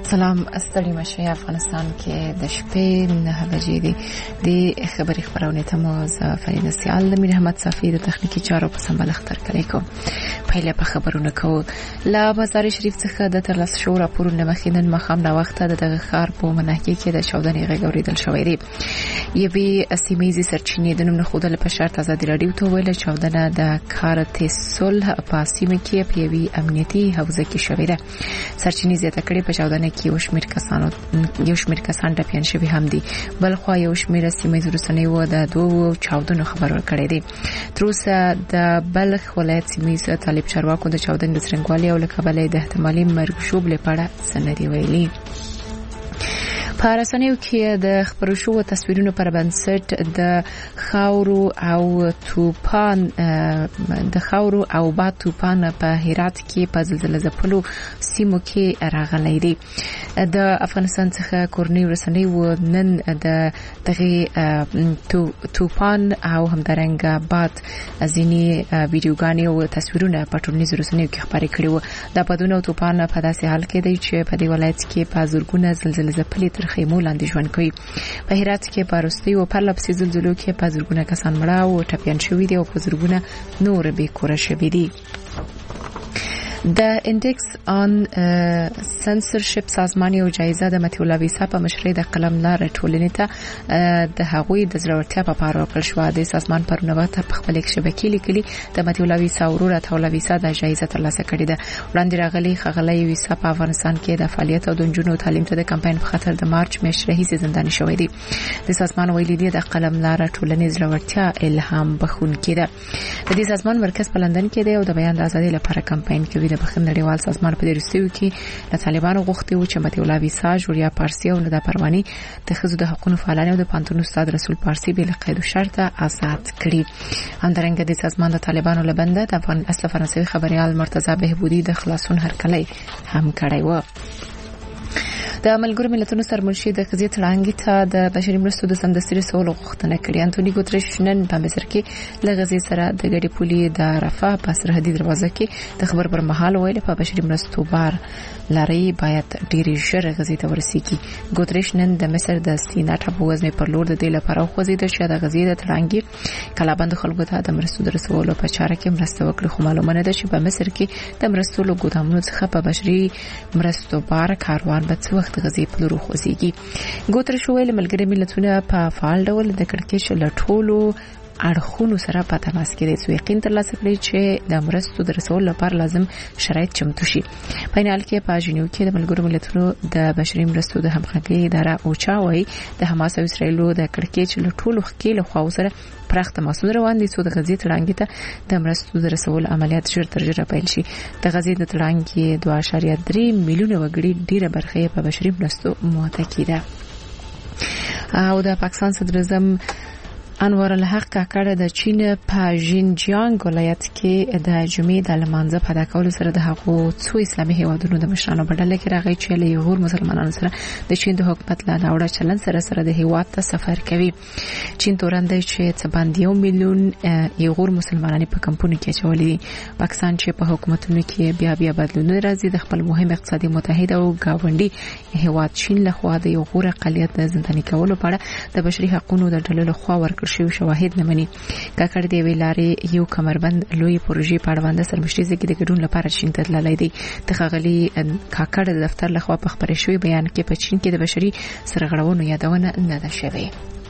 سلام ستړي مشه افغانستان کې د شپې 9 بجې دي د خبري خبرونه ته مو فرید سیال د رحمت صافی د تخنیکی چارو په سمبال اختر کړی کو پهله په خبرونه کو لا مزار شریف څخه د ترلس شو راپورونه مخینن مخام دا وخت د دغه خار په منهکي کې د شودنې غوړي دل شوې دي یوه اسیمیزي سرچینې د نوم خود له پشارت ازادي رادیو ته ویل شودنه د کارته صلح په سیمه کې په یوه امنیتي حوزه کې شوې ده سرچینې زیاته کړي په شودنه کې یو شمېر کسان د پیان شوی هم دي بل خو یو شمېر سیمې رسنۍ و د دوه چاودنو خبر ورکړی دي تر اوسه د بلخ ولایت سیمې طالب چارواکو د چاودنې د څرنګوالي او لکبلې د احتمالي مرګ شوب لپاره سندري ویلي په رسنیو کې د خبرو شو تصویرونو پر بنسټ د خاورو او باد طوفان په هرات کې په زلزلې ځپلو سیمو کې راغلی دی د افغانستان څخه کورنۍ رسنۍ و نن د دغه طوفان او همدارنګه باد ځینی ویډیوګانې او تصویرونه په ټولنیزو رسنیو کې خبرې کړي وو د بادونو او طوفان په داسې حال کې دی چې په دې ولایت کې په زورګونه زلزلې ځپلې خیمو لاندې ژوند کوي په هرات کې پاروستي او پر لپسې زلزلو کې په زرګونه کسان مړه او ټپيان شوي دي او په زرګونه نور به کور شوي دي د انډیکس آن سنسرشپ سازمان یو جایزه د متي الله ویسا په مشرۍ د قلم لار ټولنې ته د هغوی د زړورتیا په پاره ورکړل شو د سازمان پرونوته په خپل شبکې لیکلي د متي الله ویسا ورور ته الله ویسا د جایزه ترلاسه کړې ده وړاندې راغلي خغلې ویسا په افغانستان کې د فعالیت او د جنونو تعلیم ته د کمپاین په خاطر د مارچ میاشتې راهیسې زنداني شوې دي د سازمان ویلي دی د قلم لار ټولنې زړورتیا الهام بخښونکې ده د دې سازمان مرکز په لندن کې دی او د بیان د ازادۍ لپاره کمپاین کوي د بخښنې نړیوال سازمان په دې رسیو کې د طالبانو غوښتي و چې متي الله ویسا جوړیا پارسي او ندا پرواني د خزو د حقوقو فعالان او د پانتون استاد رسول پارسي بل قید شرط آزاد کړي همدارنګه د سازمان د طالبانو لبنده د افغان اصل فرانسوي خبريال مرتضی بهبودي د خلاصون هرکلی هم کړی و د ملګرو ملتونو سرمنشي د قضیه تړانګي ته د بشري مرستو د سمدستي رسولو غوښتنه کړې انټونی ګوتریش نن په مصر کې لغزي سره د ګډي پولي د رفاه په سرحدي دروازه کې د خبر پر مهال ویل په بشري مرستو بار لاري باید ډیری ژر غزي ته ورسیږي ګوتریش نن د مصر د سینا ټاپو وزن پر لور د دې لپاره خوځید چې د غزي د تړانګي کلابند خلکو ته د مرستو د رسولو په چاره کې مرسته وکړي خو معلومه نه ده چې په مصر کې د مرستو له ګودامونو څخه په بشري مرستو بار کاروان به څو وخت غزي په لور خوځيږي ګوتریش ویل ملګری ملتونه په فعال ډول د کړکېچ لټولو اړخونو سره په تماس کې دي چې یقین ترلاسه کړي چې د مرستو د رسول لپاره لازم شرایط چمتو شي په حال کې په جنیو کې د ملګرو ملتونو د بشري مرستو د همغږي اداره اوچا وایي د حماس او اسرایلو د کړکېچ لټولو خکېله خو سره پراخ تماسونه روان دي چې د غزي تړانګي ته د مرستو د رسول عملیات ژر تر ژره پیل شي د غزي د تړانګي 2.3 میلیونه وګړي ډیره برخه په بشري مرستو متکی ده او د پاکستان صدر اعظم انور الحق کاکړ د چین په ژینجیانګ ولایت کې د جمعې د لمانځه په ادا کولو سره د هغو څو اسلامي هیوادونو د مشرانو بدله کې راغی چې له یغور مسلمانانو سره د چین د حکومت له داوړه چلن سره د هیواد ته سفر کوي چین تورنده چې څه باندې 1 میلیون یغور مسلمانان په کمپونو کې چولې پاکستان چې په حکومتونو کې بیا بدلون راځي د خپل مهم اقتصادي متحد او گاونډي هیواد چین له خوا د یغور اقلیت د زنداني کولو په اړه د بشري حقوقو د ډلې له خوا ورکړل شوی شواهد نه مني کاکړ دی ویلارې یو کمربند لوی پروژې پاړوانده سرمشتي کې د ګډون لپاره چین ته تللی دی د خغلی کاکړ د دفتر لخوا په خبرې شوی بیان کې په چین کې د بشري سرغړونو یادونه نه ده شوې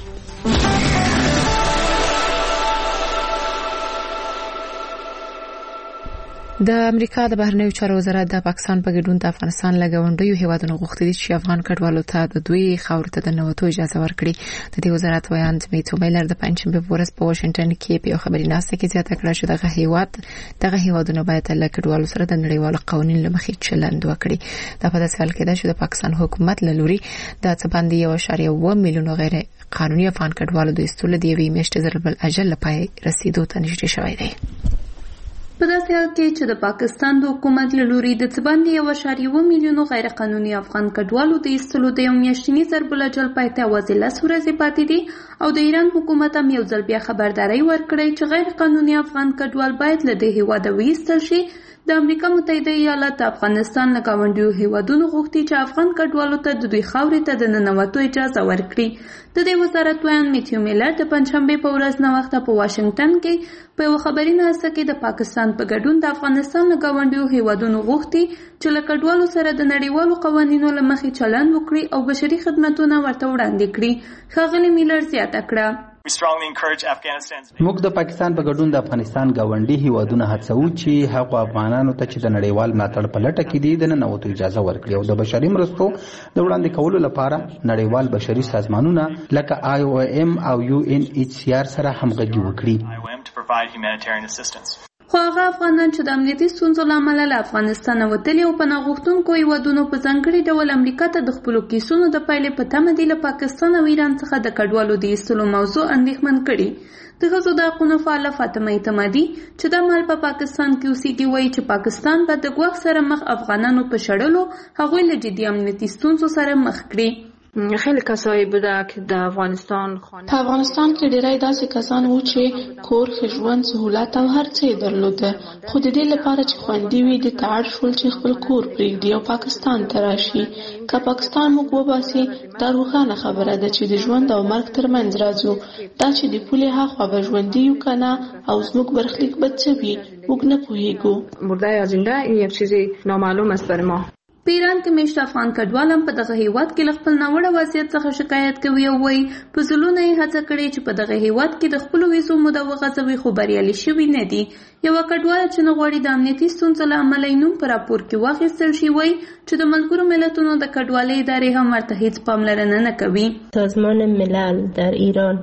د امریکا د بهرنیو چارو وزارت د پاکستان په ګډون د افغانستان لګونډیو هیوادونو غوښتي چې افغان کډوالو ته د دوی خاور ته د نوټو اجازه ورکړي د دې وزارت ویان میتو میلر د پنځمبه ورځ په واشنگټن کې په خبري ناسته کې زیاته کړه چې دغه هیوادونو باید له کډوالو سره د نړیوالو قوانینو لمخې چلند وکړي دا په داسې حال کې ده چې د پاکستان حکومت له لوري د څه باندې 1.1 میلیون غیر قانوني افغان کډوالو د استول دی وی میشته ضرب الاجل لپاره رسیدو ته نشي شوی دی په داسې حال کې چې د پاکستان د حکومت له لوري د څه باندې 1.1 میلیونو غیر قانوني افغان کډوالو د ایستلو د یو میاشتني ضرب الجل پای ته یوازې 10 ورځې پاتې دي او د ایران حکومت هم یو ځل بیا خبرداری ورکړی چې غیر قانوني افغان کډوال باید له دې هیواده وایستل شي. د امریکا متحده ایالات د افغانستان له ګاونډیو هیوادونو غوښتي چې افغان کډوالو ته د دوی خاورې ته د ننوتو اجازه ورکړي. د دې وزارت ویان میتیو میلر د پنجشنبې په ورځ ناوخته په واشنگټن کې په یوه خبري ناسته کې د پاکستان په ګډون د افغانستان له ګاونډیو هیوادونو غوښتي چې له کډوالو سره د نړیوالو قوانینو له مخې چلند وکړي او بشري خدمتونه ورته وړاندې کړي. ښاغلي میلر زیاته کړه موږ د پاکستان په ګډون د افغانستان ګاونډي هیوادونه هڅوو چې هغو افغانانو ته چې د نړیوال ملاتړ په لټه کې دي د ننوتو اجازه ورکړي او د بشري مرستو د وړاندې کولو لپاره نړیوال بشري سازمانونه لکه IOM او UNHCR سره همغږي وکړي. خو هغه افغانان چې د امنیتي ستونزو له امله له افغانستانه وتلي او پناه غوښتونکو هیوادونو په ځانګړي ډول امریکا ته د خپلو کیسونو د پایلې په تمه دي له پاکستان او ایران څخه د کډوالو د ایستلو موضوع اندېښمن کړي. د ښځو د حقونو فعاله فاطمه اعتمادي چې دا مهال په پاکستان کې اوسېږي وایي چې پاکستان به د ګواښ سره مخ افغانانو په شړلو هغوی له جدي امنیتي ستونزو سره مخ کړي. خیلی کسایی بوده که د افغانستان په افغانستان کې ډیری داسې کسان وو چې کور، ښه ژوند، سهولت او هر څه یې درلوده، خو د دې لپاره چې خوندي وي د ته اړ شول چې خپل کور پرېږدي او پاکستان ته راشي. که پاکستان موږ وباسي دا روښانه خبره ده چې د ژوند او مرګ ترمنځ راځو. دا چې د پولې هاخوا به ژوندي یو که نه او زموږ برخلیک به څه وي موږ نه پوهېږو. مرده یا زنده این یک چیزی نامعلوم است برای ما. په ایران کې میشته افغان کډوال هم په دغه هیواد کې له خپل ناوړه وضعیت څخه شکایت کوي او وایي په ځلونه یې هڅه کړې چې په دغه هیواد کې د خپلو ویزو موده وغځوي خو بریالي شوي نه دي. یوه کډواله چې نه غواړي د امنیتي ستونزو له امله یې نوم په راپور کې واخیستل شي وایي چې د ملګرو ملتونو د کډوالۍ ادارې هم ورته هیڅ پاملرنه نه کوي. سازمان ملل در ایران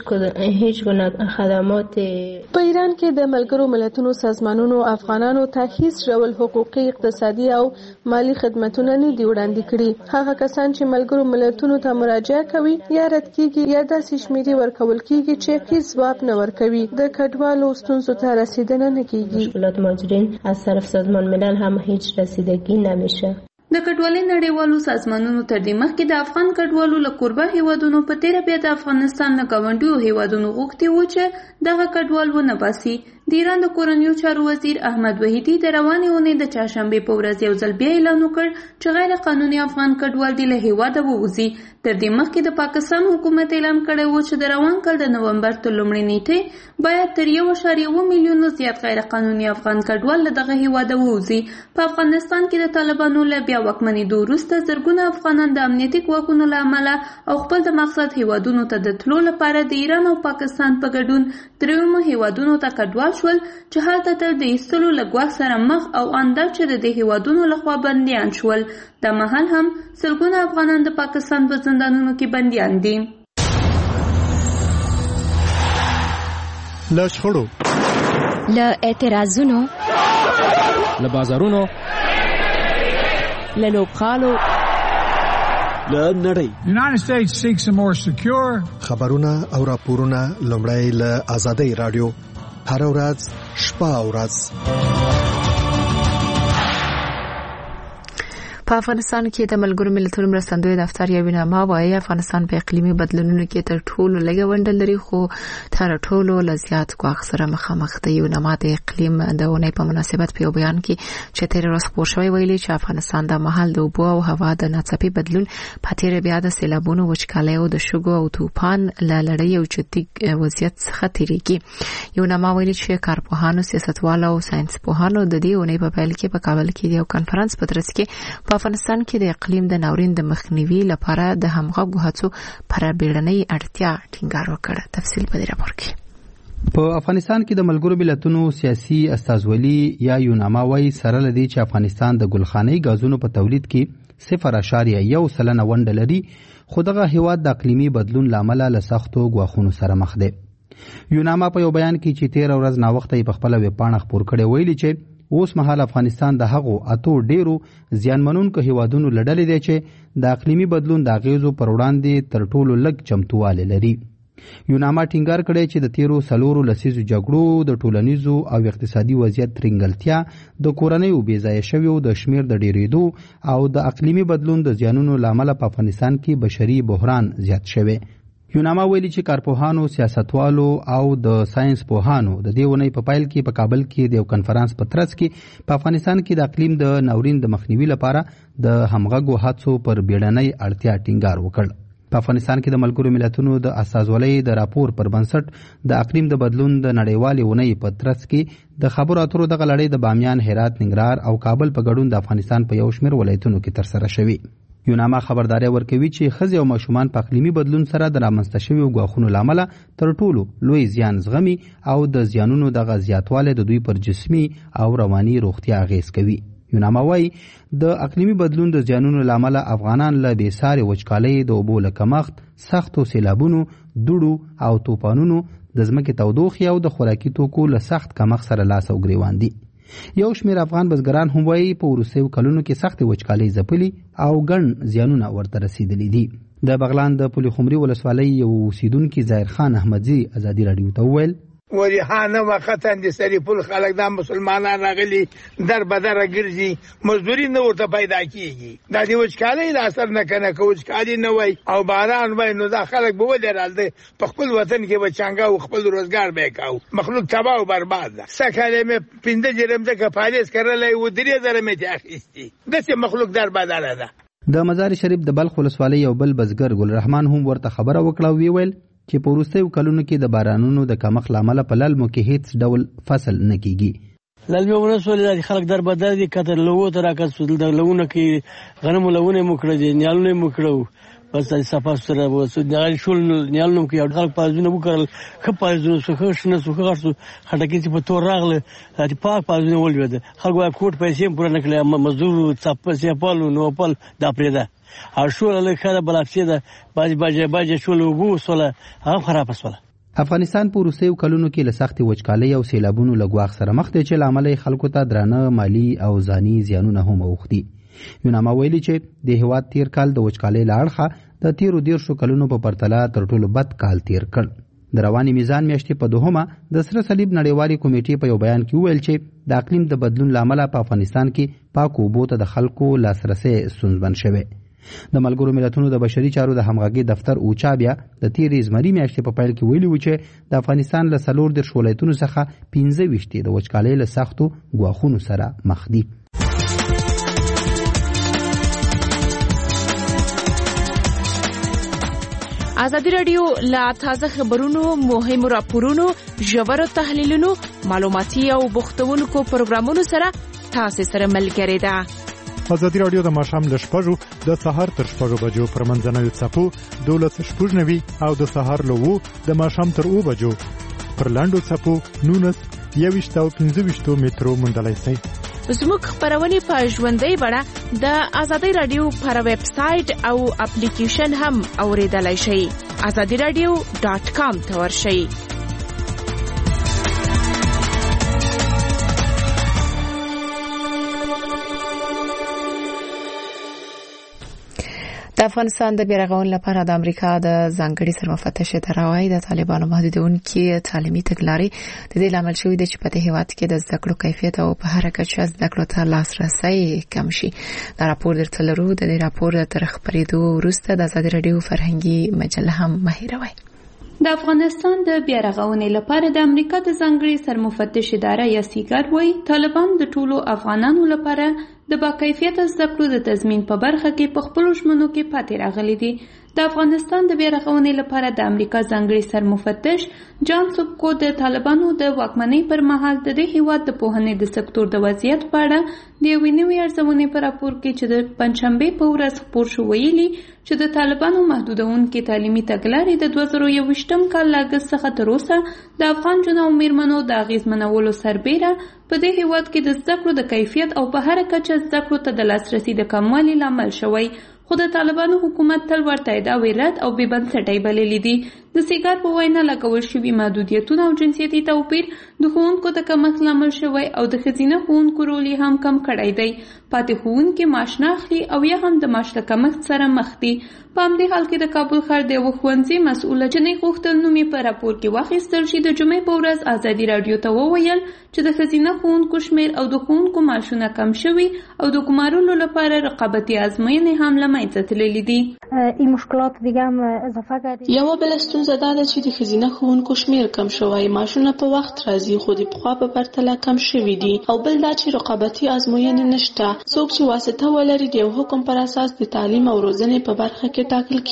هیچ گونه خدمات په ایران کې د ملګرو ملتونو سازمانونو افغانانو ته هیڅ ډول حقوقي، اقتصادي او مالی خدمتونه نه دي وړاندې کړي. هغه کسان چې ملګرو ملتونو ته مراجعه کوي یا رد کیږي یا داسې شمیرې ورکول کیږي چې هیڅ ځواب نه ورکوي. د کډوالو ستونزو ته رسیدنه نه کیږي. مشکلات مهاجرین از طرف سازمان ملل هم هیچ رسیدگی نمیشه. د کډوالۍ نړیوالو سازمانونو تر دې مخکې د افغان کډوالو له کوربه هیوادونو په تیره بیا د افغانستان له ګاونډیو هیوادونو غوښتي وو چې دغه کډوال ونه باسي. د ایران د کورنیو چارو وزیر احمد وحیدي د روانې اونۍ د چهارشنبې په ورځ یو ځل بیا اعلان وکړ چې غیر قانوني افغان کډوال دې له هیواده ووځي. تر دې مخکې د پاکستان حکومت اعلان کړی و چې د روان کال د نومبر تر لومړۍ نیټې باید تر 1.1 میلیونو زیات غیر قانوني افغان کډوال له دغه هیواده ووځي. په افغانستان کې د طالبانو له بیا واکمنېدو وروسته زرګونه افغانان د امنیتي ګواښونو له امله او خپل د مقصد هیوادونو ته د تلو لپاره د ایران او پاکستان په ګډون دریمو هیوادونو ته کډوال شول چې هلته تر د ایستلو له ګواښ سره مخ او اندا چې د دې هیوادونو لخوا بندیان شول. دا مهال هم سلګونه افغانان د پاکستان په زندانونو کې بندیان دي. له شخړو، له اعتراضونو، له بازارونو، له لوبغالو، له نړۍ. United States seeks a more secure خبرونه او راپورونه لومړی له آزادۍ رادیو هر ورځ شپه او ورځ. په افغانستان کې د ملګرو ملتونو مرستندوی دفتر یو نامه وايي افغانستان په اقلیمي بدلونونو کې تر ټولو لږه ونډه لري خو تر ټولو لزیات ګواښ سره مخامخ دی. یو نامه د اقلیم د اونۍ په مناسبت په یو بیان کې چې تیر ورځ خپور شوی ویلي چې افغانستان د مهال د اوبو او هوا د ناڅاپي بدلون په تیر بیا د سیلابونو، وچکالۍ او د شګو او طوفان له لړۍ او جدي وضعیت څخه تیریږي. یو نامه ویلي چې کارپوهانو، سیاستوالو او ساينسپوهانو د دې اونۍ په پیل کې په کابل کې یو کانفرنس په ترڅ کې په افغانستان کې د اقلیم د ناورین د مخنیوي لپاره د همغږو هڅو پر بیړنۍ اړتیا ټینګار وکړ. تفصیل په دې راپور کې. په افغانستان کې د ملګرو ملتونو سیاسي استازولي یا یوناما وايي سره لدی چې افغانستان د ګلخانه‌ای غازونو په تولید کې 0.1% ونډه لري خو دغه هیواد د اقلیمي بدلون لامل له سختو غواخونو سره مخ دی. یوناما په یو بیان کې چې 13 ورځ نا وخت په خپل ویب پاڼه خپور کړي ویلي چې اوس مهال افغانستان د هغو اتو ډیرو زیانمنونکو هیوادونو لړلې دی چې د اقلیمي بدلون د اغیزو پر وړاندې تر ټولو لږ چمتواله لري. یوناما ټینګار کړی چې د تیرو 4 لسیزو جګړو د ټولنیزو او اقتصادي وضعیت ترنګلتیا د کورنیو بې ځایه شویو د شمیر د ډیریدو او د اقلیمي بدلون د زیانونو لامل په افغانستان کې بشري بحران زیات شوی. یوناما ویلي چې کارپوهانو، سیاستوالو او د ساينس پوهانو د دې ونې په پایل کې په کابل کې د یو کنفرانس په ترڅ کې په افغانستان کې د اقلیم د ناورین د مخنیوي لپاره د همغږو هڅو پر بیړنۍ اړتیا ټینګار وکړ. په افغانستان کې د ملګرو ملتونو د استازولۍ د راپور پر بنسټ د اقلیم د بدلون د نړیوالې ونې په ترڅ کې د خبرو اترو دغه لړۍ د بامیان، هرات، ننګرهار او کابل په ګډون د افغانستان په یو شمېر ولایتونو کې ترسره شوې. یوناما خبرداري ورکوي چې ښځې او ماشومان په اقلیمي بدلون سره د رامنځته شویو ګواښونو له امله تر ټولو لوی زیان زغمي او د زیانونو دغه زیاتوالی د دوی پر جسمي او رواني روغتیا اغېز کوي. یوناما وایي د اقلیمي بدلون د زیانونو له امله افغانان له بېسارې وچکالۍ، د اوبو له کمښت، سختو سیلابونو، دوړو او طوفانونو، د ځمکې تودوخې او د خوراکي توکو له سخت کمښت سره لاس او ګریوان دي. یو شمېر افغان بزګران هم وایي په وروستیو کلونو کې سختې وچکالۍ ځپلي او ګڼ زیانونه ورته رسېدلي دي. د بغلان د پل خمري ولسوالۍ یو اوسیدونکي ظاهر خان احمدزي ازادي راډیو ته وویل وریحانه وختن د سریپل خلک دا مسلمانان راغلي در بدره ګرځي، مزدوري نه ورته پیدا کیږي. دا د وچکالۍ له اثر نه کنه که وچکالي نه وای او باران وای نو دا خلک به ودرالده په خپل وطن کې به چانګه او خپل روزګار به کاو. مخلوق تباہ او برباد ده. سکهاله مې 15 جرم ځکه پالیس کړلای و 3 زره مې تاخیستي. دغه مخلوق در بدره ده. د مزار شریف د بلخ ولسوالۍ یو بل بزګر ګل رحمان هم ورته خبره وکړه او ویل چې په وروستیو کلونو کې د بارانونو د کمښت له امله په للمو کې هیڅ ډول فصل نه کیږي. للمو ولسوالۍ خلک در بدر دي، کتر لوو ته راکړل د لوونه کې غنمو لوونه مو کړل دي، نیالونه مو کړو، بس صفه سره وسو د شول نیالونو کې خلک پازونه وکړل، خپازونه سوخه شنه سوخه غرسو خټکی چې په تور راغله چې پاک پازونه ولوي ده. خلک وايي کوټ پیسې پوره نکړي، مزدور صفه سیپالو نو پل دا پرېده او شول له خاله بلاکسي ده باج شول وبو سره هغه خراب شول. افغانستان په وروستیو کلونو کې له سختې وچکالۍ او سیلابونو له ګواښ سره مخ دی چې له امله یې خلکو ته درانه مالي او ځاني زیانونه هم اوښتي. یوناما ویلي چې د هېواد تیر کال د وچکالۍ له اړخه د تیرو 10 کلونو په پرتله تر ټولو بد کال تیر کړ. د رواني میزان میاشتې په 2 د سره صلیب نړیوالې کمیټې په یو بیان کې وویل چې د اقلیم د بدلون له امله په افغانستان کې پاکو اوبو ته د خلکو لاسرسی ستونزمن شوی. د ملګرو ملتونو د بشري چارو د همغږي دفتر اوچا بیا د تیرې زمري میاشتې په پیل کې ویلي و چې د افغانستان له 4 ولایتونو څخه 15 د وچکالۍ له سختو ګواښونو سره مخ دي. ازادي راډیو لا تازه خبرونو، مهمو راپورونو، ژورو تحلیلونو، معلوماتي او بوختونکو پروګرامونو سره تاسو سره ملګری ده. ازادي راډیو د ماښام له 6 د سهار تر 6 بجو پر منځنوي څپو 12:90 او د سهار له 2 د ماښام تر 2 بجو پر لاندو څپو 19 او 15 مترو موندلای شئ. زموږ خبرونه په ژوندۍ بڼه د ازادي راډیو پر ویب سټ او اپلیکیشن هم اوریدلای شئ. azadiradio.com ته ورشئ. د افغانستان د بیرغون لپاره د امریکا د ځانګړي سرمفتش تراوی د طالبانو محدودونکو تعلیمي تګلارې د دې لامل شوې ده چې په دې هیواد کې د زده کړو کیفیت او په هر کچه زده کړو ته لاسرسي کم شي. دا راپور درته لرو. د دې راپور تر خبرېدو وروسته د ازادي راډیو فرهنګي مجله هم مهیروي. د افغانستان د بیارغونې لپاره د امریکا د ځانګړي سرمفتش اداره یا سیګار وایي طالبان د ټولو افغانانو لپاره د باکیفیته زده کړو د تضمین په برخه کې په خپلو ژمنو کې پاتې راغلي دي. د افغانستان د بیارغونې لپاره د امریکا ځانګړي سرمفتش جان سوبکو د طالبانو د واکمنۍ پر مهال د دې هیواد د پوهنې د سکتور د وضعیت په اړه د یوې نوې ارزونې په راپور کې چې د پنځشنبې په ورځ خپور شو ویلي چې د طالبانو محدودونکو تعلیمي تګلارې د 2021م کال له اګست څخه تر اوسه د افغان جنو او میرمنو د اغیزمنولو سربیره په دې هیواد کې د زده کړو د کیفیت او په هر کچه زده کړو ته د لاسرسي د کموالي لامل شوی. خو د طالبانو حکومت تل ورته ادعاوې رد او بې بنسټۍ بللې دي. د سیګار په وینا لګول شوي محدودیتونه او جنسیتي توپیر د ښوونکو د کمښت لامل شوی او د ښځینه ښوونکو رول یې هم کم کړی دی. پاتې ښوونکي معاش نه اخلي او یا هم د معاش له کمښت سره مخ دي. په همدې حال کې د کابل ښار د یوه ښوونځي مسؤله جنۍ غوښتل نوم یې په راپور کې واخیستل شي. د جمعې په ورځ ازادي راډیو ته وویل چې د ښځینه ښوونکو شمېر او د ښوونکو معاشونه کم شوي او د ګمارلو لپاره رقابتي ازموینې هم له منځه تللي دي. یوه بله ستونزه دا ده چې د ښځینه ښوونکو شمېر کم شوی، معاشونه په وخت راځي خو د پخوا په پرتله کم شوي دي، او بل دا چې رقابتي ازموینې نشته. څوک چې واسطه ولري د یو حکم پر اساس د تعلیم او روزنې په برخه کې ټاکل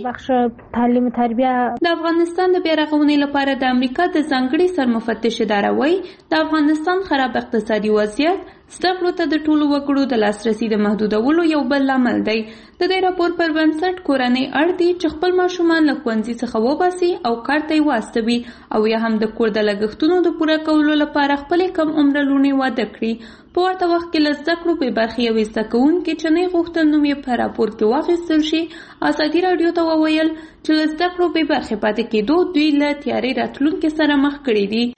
کېږي. د افغانستان د بیا رغونې لپاره د امریکا د ځانګړي سرمفتش اداره وایي د افغانستان خراب اقتصادي وضعیت زده کړو ته د ټولو وګړو د لاسرسي د محدودولو یو بل لامل دی. د دې راپور پر بنسټ کورنۍ اړ دي چې خپل ماشومان له ښوونځي څخه وباسي او کار ته یې واستوي او یا هم د کور د لګښتونو د پوره کولو لپاره خپلې کم عمره لوڼې واده کړي. په ورته وخت کې له زده کړو بې برخې یوې زده کوونکې چې نه غوښتل نوم یې په راپور کې واخیستل شي ازادي راډیو ته وویل چې له زده کړو بې برخې پاتې کېدو دوی له تیارې راتلونکي سره مخ کړي دي.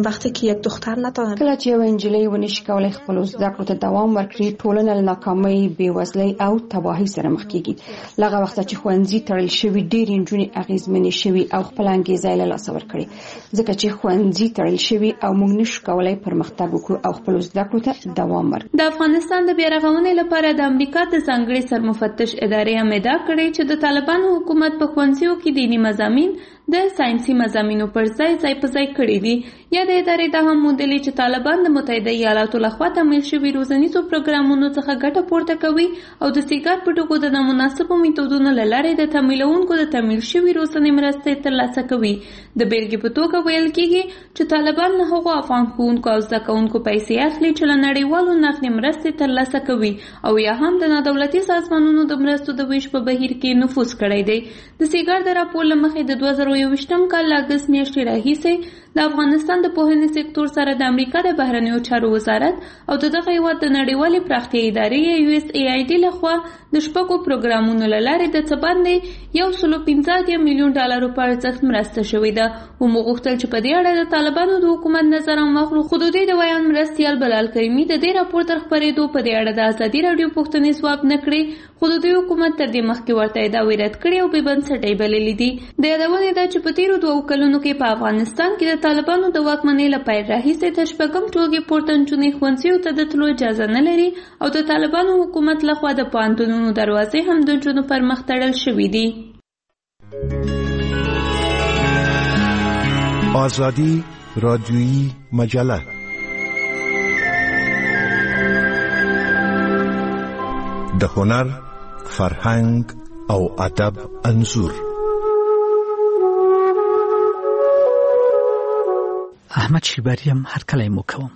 کله چې یوه نجلۍ ونشي کولی خپلو زده کړو ته دوام ورکړي، ټولنه له ناکامۍ، بېوزلۍ او تباهۍ سره مخ کېږي. له هغه وخته چې ښوونځي تړل شوي، ډېرې نجونې اغېزمنې شوي او خپله انګېزه یې له لاسه ورکړې، ځکه چې ښوونځي تړل شوي او موږ نشو کولی پرمختګ وکړو او خپلو زده کړو ته دوام ورکړو. د افغانستان د بیا رغونې لپاره د امریکا د ځانګړي سرمفتش ادارې هم ادعا کړې چې د طالبانو حکومت په ښوونځیو کې دیني مضامین د ساینسي مضامینو پر ځای په ځای کړي دي. یا د ادارې دا هم موندلې چې طالبان د متحده ایالاتو لخوا تمویل شوي روزنیزو پروګرامونو څخه ګټه پورته کوي او د سیګار په ټکو د نامناسبو میتودونو له لارې د تمویلونکو د تمویل شوي روزنې مرستې ترلاسه کوي. د بېلګې په توګه ویل کېږي چې طالبان له هغو افغان ښوونکو او زده کوونکو پیسې اخلي چې له نړیوالو نقدي مرستې ترلاسه کوي او یا هم د نادولتي سازمانونو د مرستو د ویش په بهیر کې نفوذ کړی دی. د سیګار د راپور له مخې د 2021 کال له اګست میاشتې راهیسې د افغانستان د پوهنې سکتور سره د امریکا د بهرنیو چارو وزارت او د دغه هیواد د نړیوالې پراختیا ادارې USAID لخوا د شپږو پروګرامونو له لارې د څه باندې 115 میلیون ډالرو په ارزښت مرسته شوې ده. ومو غوښتل چې په دې اړه د طالبانو د حکومت نظر هم واخلو. خو د دوی د ویان مرستیال بلال کریمي د دې راپور تر خپرېدو په دې اړه د ازادي راډیو پوښتنې ځواب نه کړې، خو د دوی حکومت تر دې مخکې ورته ادعاوې رد کړې او بې بنسټه یې بللې دي. د یادونې ده چې په تېرو 2 کلونو کې په افغانستان کې د طالبانو د واکمنۍ له پیل راهیسې تر شپږم ټولګې پورته نجونې ښوونځیو ته د تلو اجازه نه لري او د طالبانو حکومت لخوا د پوهنتونونو دروازې هم د نجونو پر مخ تړل شوي دي. آزادی رادیویی مجله د هنر، فرهنګ او ادب انځور. احمد شیباریم هرکلی مو کوم.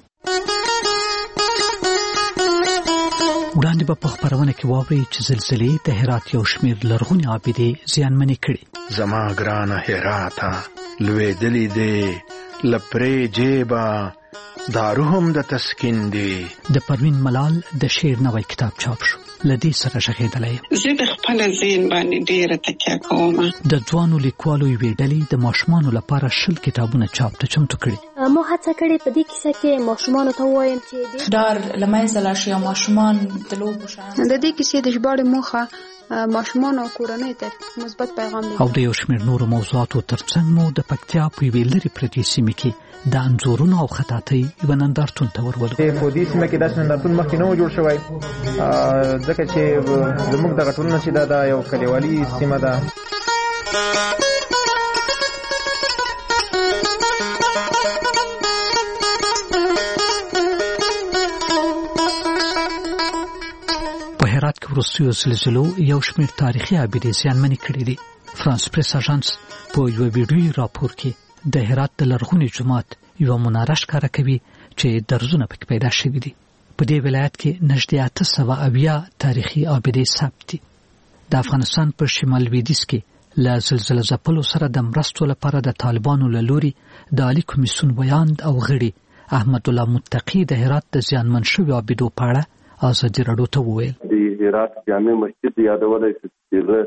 وړاندې به په خپرونه کې واورئ چې زلزلې د هرات یو شمېر لرغونې عابدې زیانمنې کړي. زما ګرانه هراته لوېدلې دی له پرې جیبه دا روح د تسکین دی. د پروین ملال د شعر نوی کتاب چاپ شو. له دې سره ژغېدلی یم. زه د خپل ذهن باندې ډېره تکیه کوم. د ځوانو لیکوالو یوې ډلې د ماشومانو لپاره 20 کتابونه چاپ ته چمتو کړي. ما هڅه کړې په دې کیسه کې ماشومانو ته ووایم چې ډار له منځه لاړ شي او ماشومان د لوبو شیان. د دې کیسې د ژباړې موخه ماشومان او کورنۍ ته مثبت پیغام دی. او د یو شمېر نورو موضوعاتو ترڅنګ مو د پکتیا په یوې لرې پرتې سیمې کې د انځورونو او خطاطۍ یوه نندارتون ته ورولو. په دې سیمه کې داسې نندارتون مخکې نه و جوړ شوی، ځکه چې زموږ دغه ټولنه چې دا یو کلیوالي سیمه ده. هرات کې وروستیو زلزلو یو شمېر تاریخي عابدې زیانمنې کړي دي. فرانس پریس اژانس په یوه ویډیویي راپور کې د هرات د لرغوني جومات یوه مناره ښکاره کوي چې درزونه پکې پیدا شوي دي. په دې ولایت کې نږدې 870 تاریخي عابدې ثبت دي. د افغانستان په شمال لویدیځ کې له زلزله ځپلو سره د مرستو لپاره د طالبانو له لوري د عالي کمیسیون ویاند او غړي احمد الله متقي د هرات د زیانمن شویو عابدو په اړه ازادي راډیو ته وویل. د هرات جامع مسجد یادولای شي چې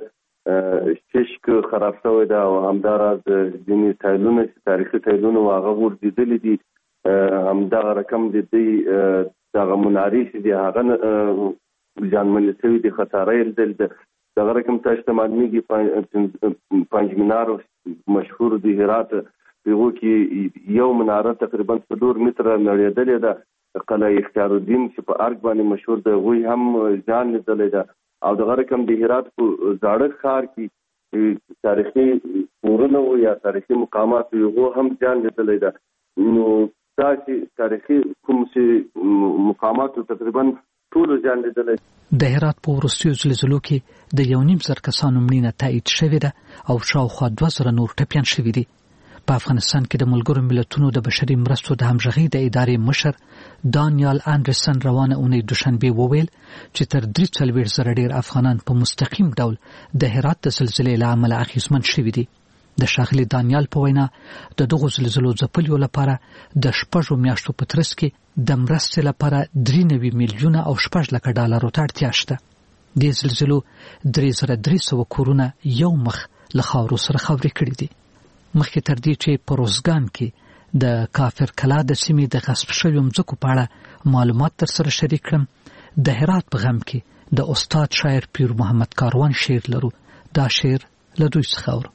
چشک خراب شوی دا او همداراز ځینې ټایلونه چې تاریخي ټایلونه هغه ورډېدلي دي همدغه رقم د دې دغه منارې چې دي هغه جانمنې شوي دي خطاره یې لیدل دغه رقم تاسو ته معلومیږي پنج منار مشهور دی هرات هغه کې یو مناره تقریبا 4 متره نړېدلې ده قلعه اختیار الدین چې په ارګ باندې مشهور ده وی هم ځان لیدلې ده او دغه رقم د هرات په زاړه ښار کې تاریخي کورونه یا تاریخي مقامات یو هم ځان لیدلې ده نو دا چې تاریخي کوم چې مقامات تقریبا ټول ځان لیدلې د هرات په وروستیو زلزلو کې د 1.5 کسانو مړینه تایید شوې ده او شاوخوا 2000 نور ټپیان شوي دي. په افغانستان کې د ملګرو ملتونو د بشري مرستو د همغږۍ د ادارې مشر دانیال انډرسن روانه اونۍ دوشنبه وویل چې تر 3.4 ډیر افغانان په مستقیم ډول د هرات د زلزلې له امله اغېزمن شوي دي. د ښاغلي دانیال په وینا د دغو زلزلو ځپلو لپاره د 6 میاشتو په ترڅ کې د مرستې لپاره 93 میلیونه او 6 لک ډالرو ته اړتیا شته. د زلزلو 3300 کورونه یو مخ له خاورو سره خاورې کړي دي. مخکې تر دې چې په روزګان کې د کافر کلا د سیمې د غصب شویو مځکو په اړه معلومات در سره شریک کړم، د هرات په غم کې د استاد شاعر پیر محمد کاروان شعر لرو. دا شعر له دوی څخه اورو.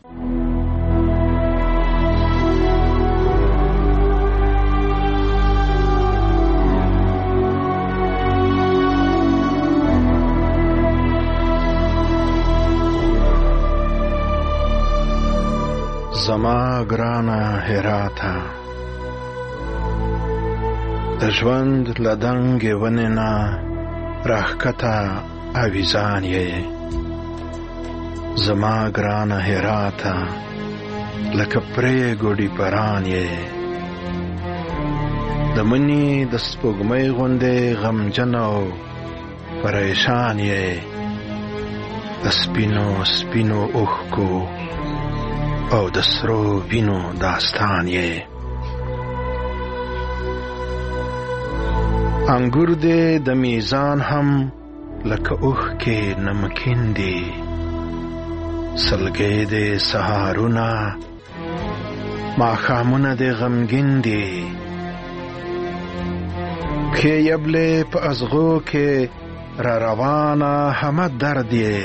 زما ګرانه هراته د ژوند له دنګې ونې نه راښکته اویزان یې زما ګرانه هراته لکه پرېږو ډیپران یې د مني د سپوږمۍ غوندې غمجن او پریشان یې د سپینو سپینو اوښکو او د سرو وینو داستان یې انګور دې د میزان هم لکه اوښکې نمکین دي سلګۍ دې سهارونه ماښامونه دې غمګین دي پښې یبلې په ازغو کې را روانه همه درد یې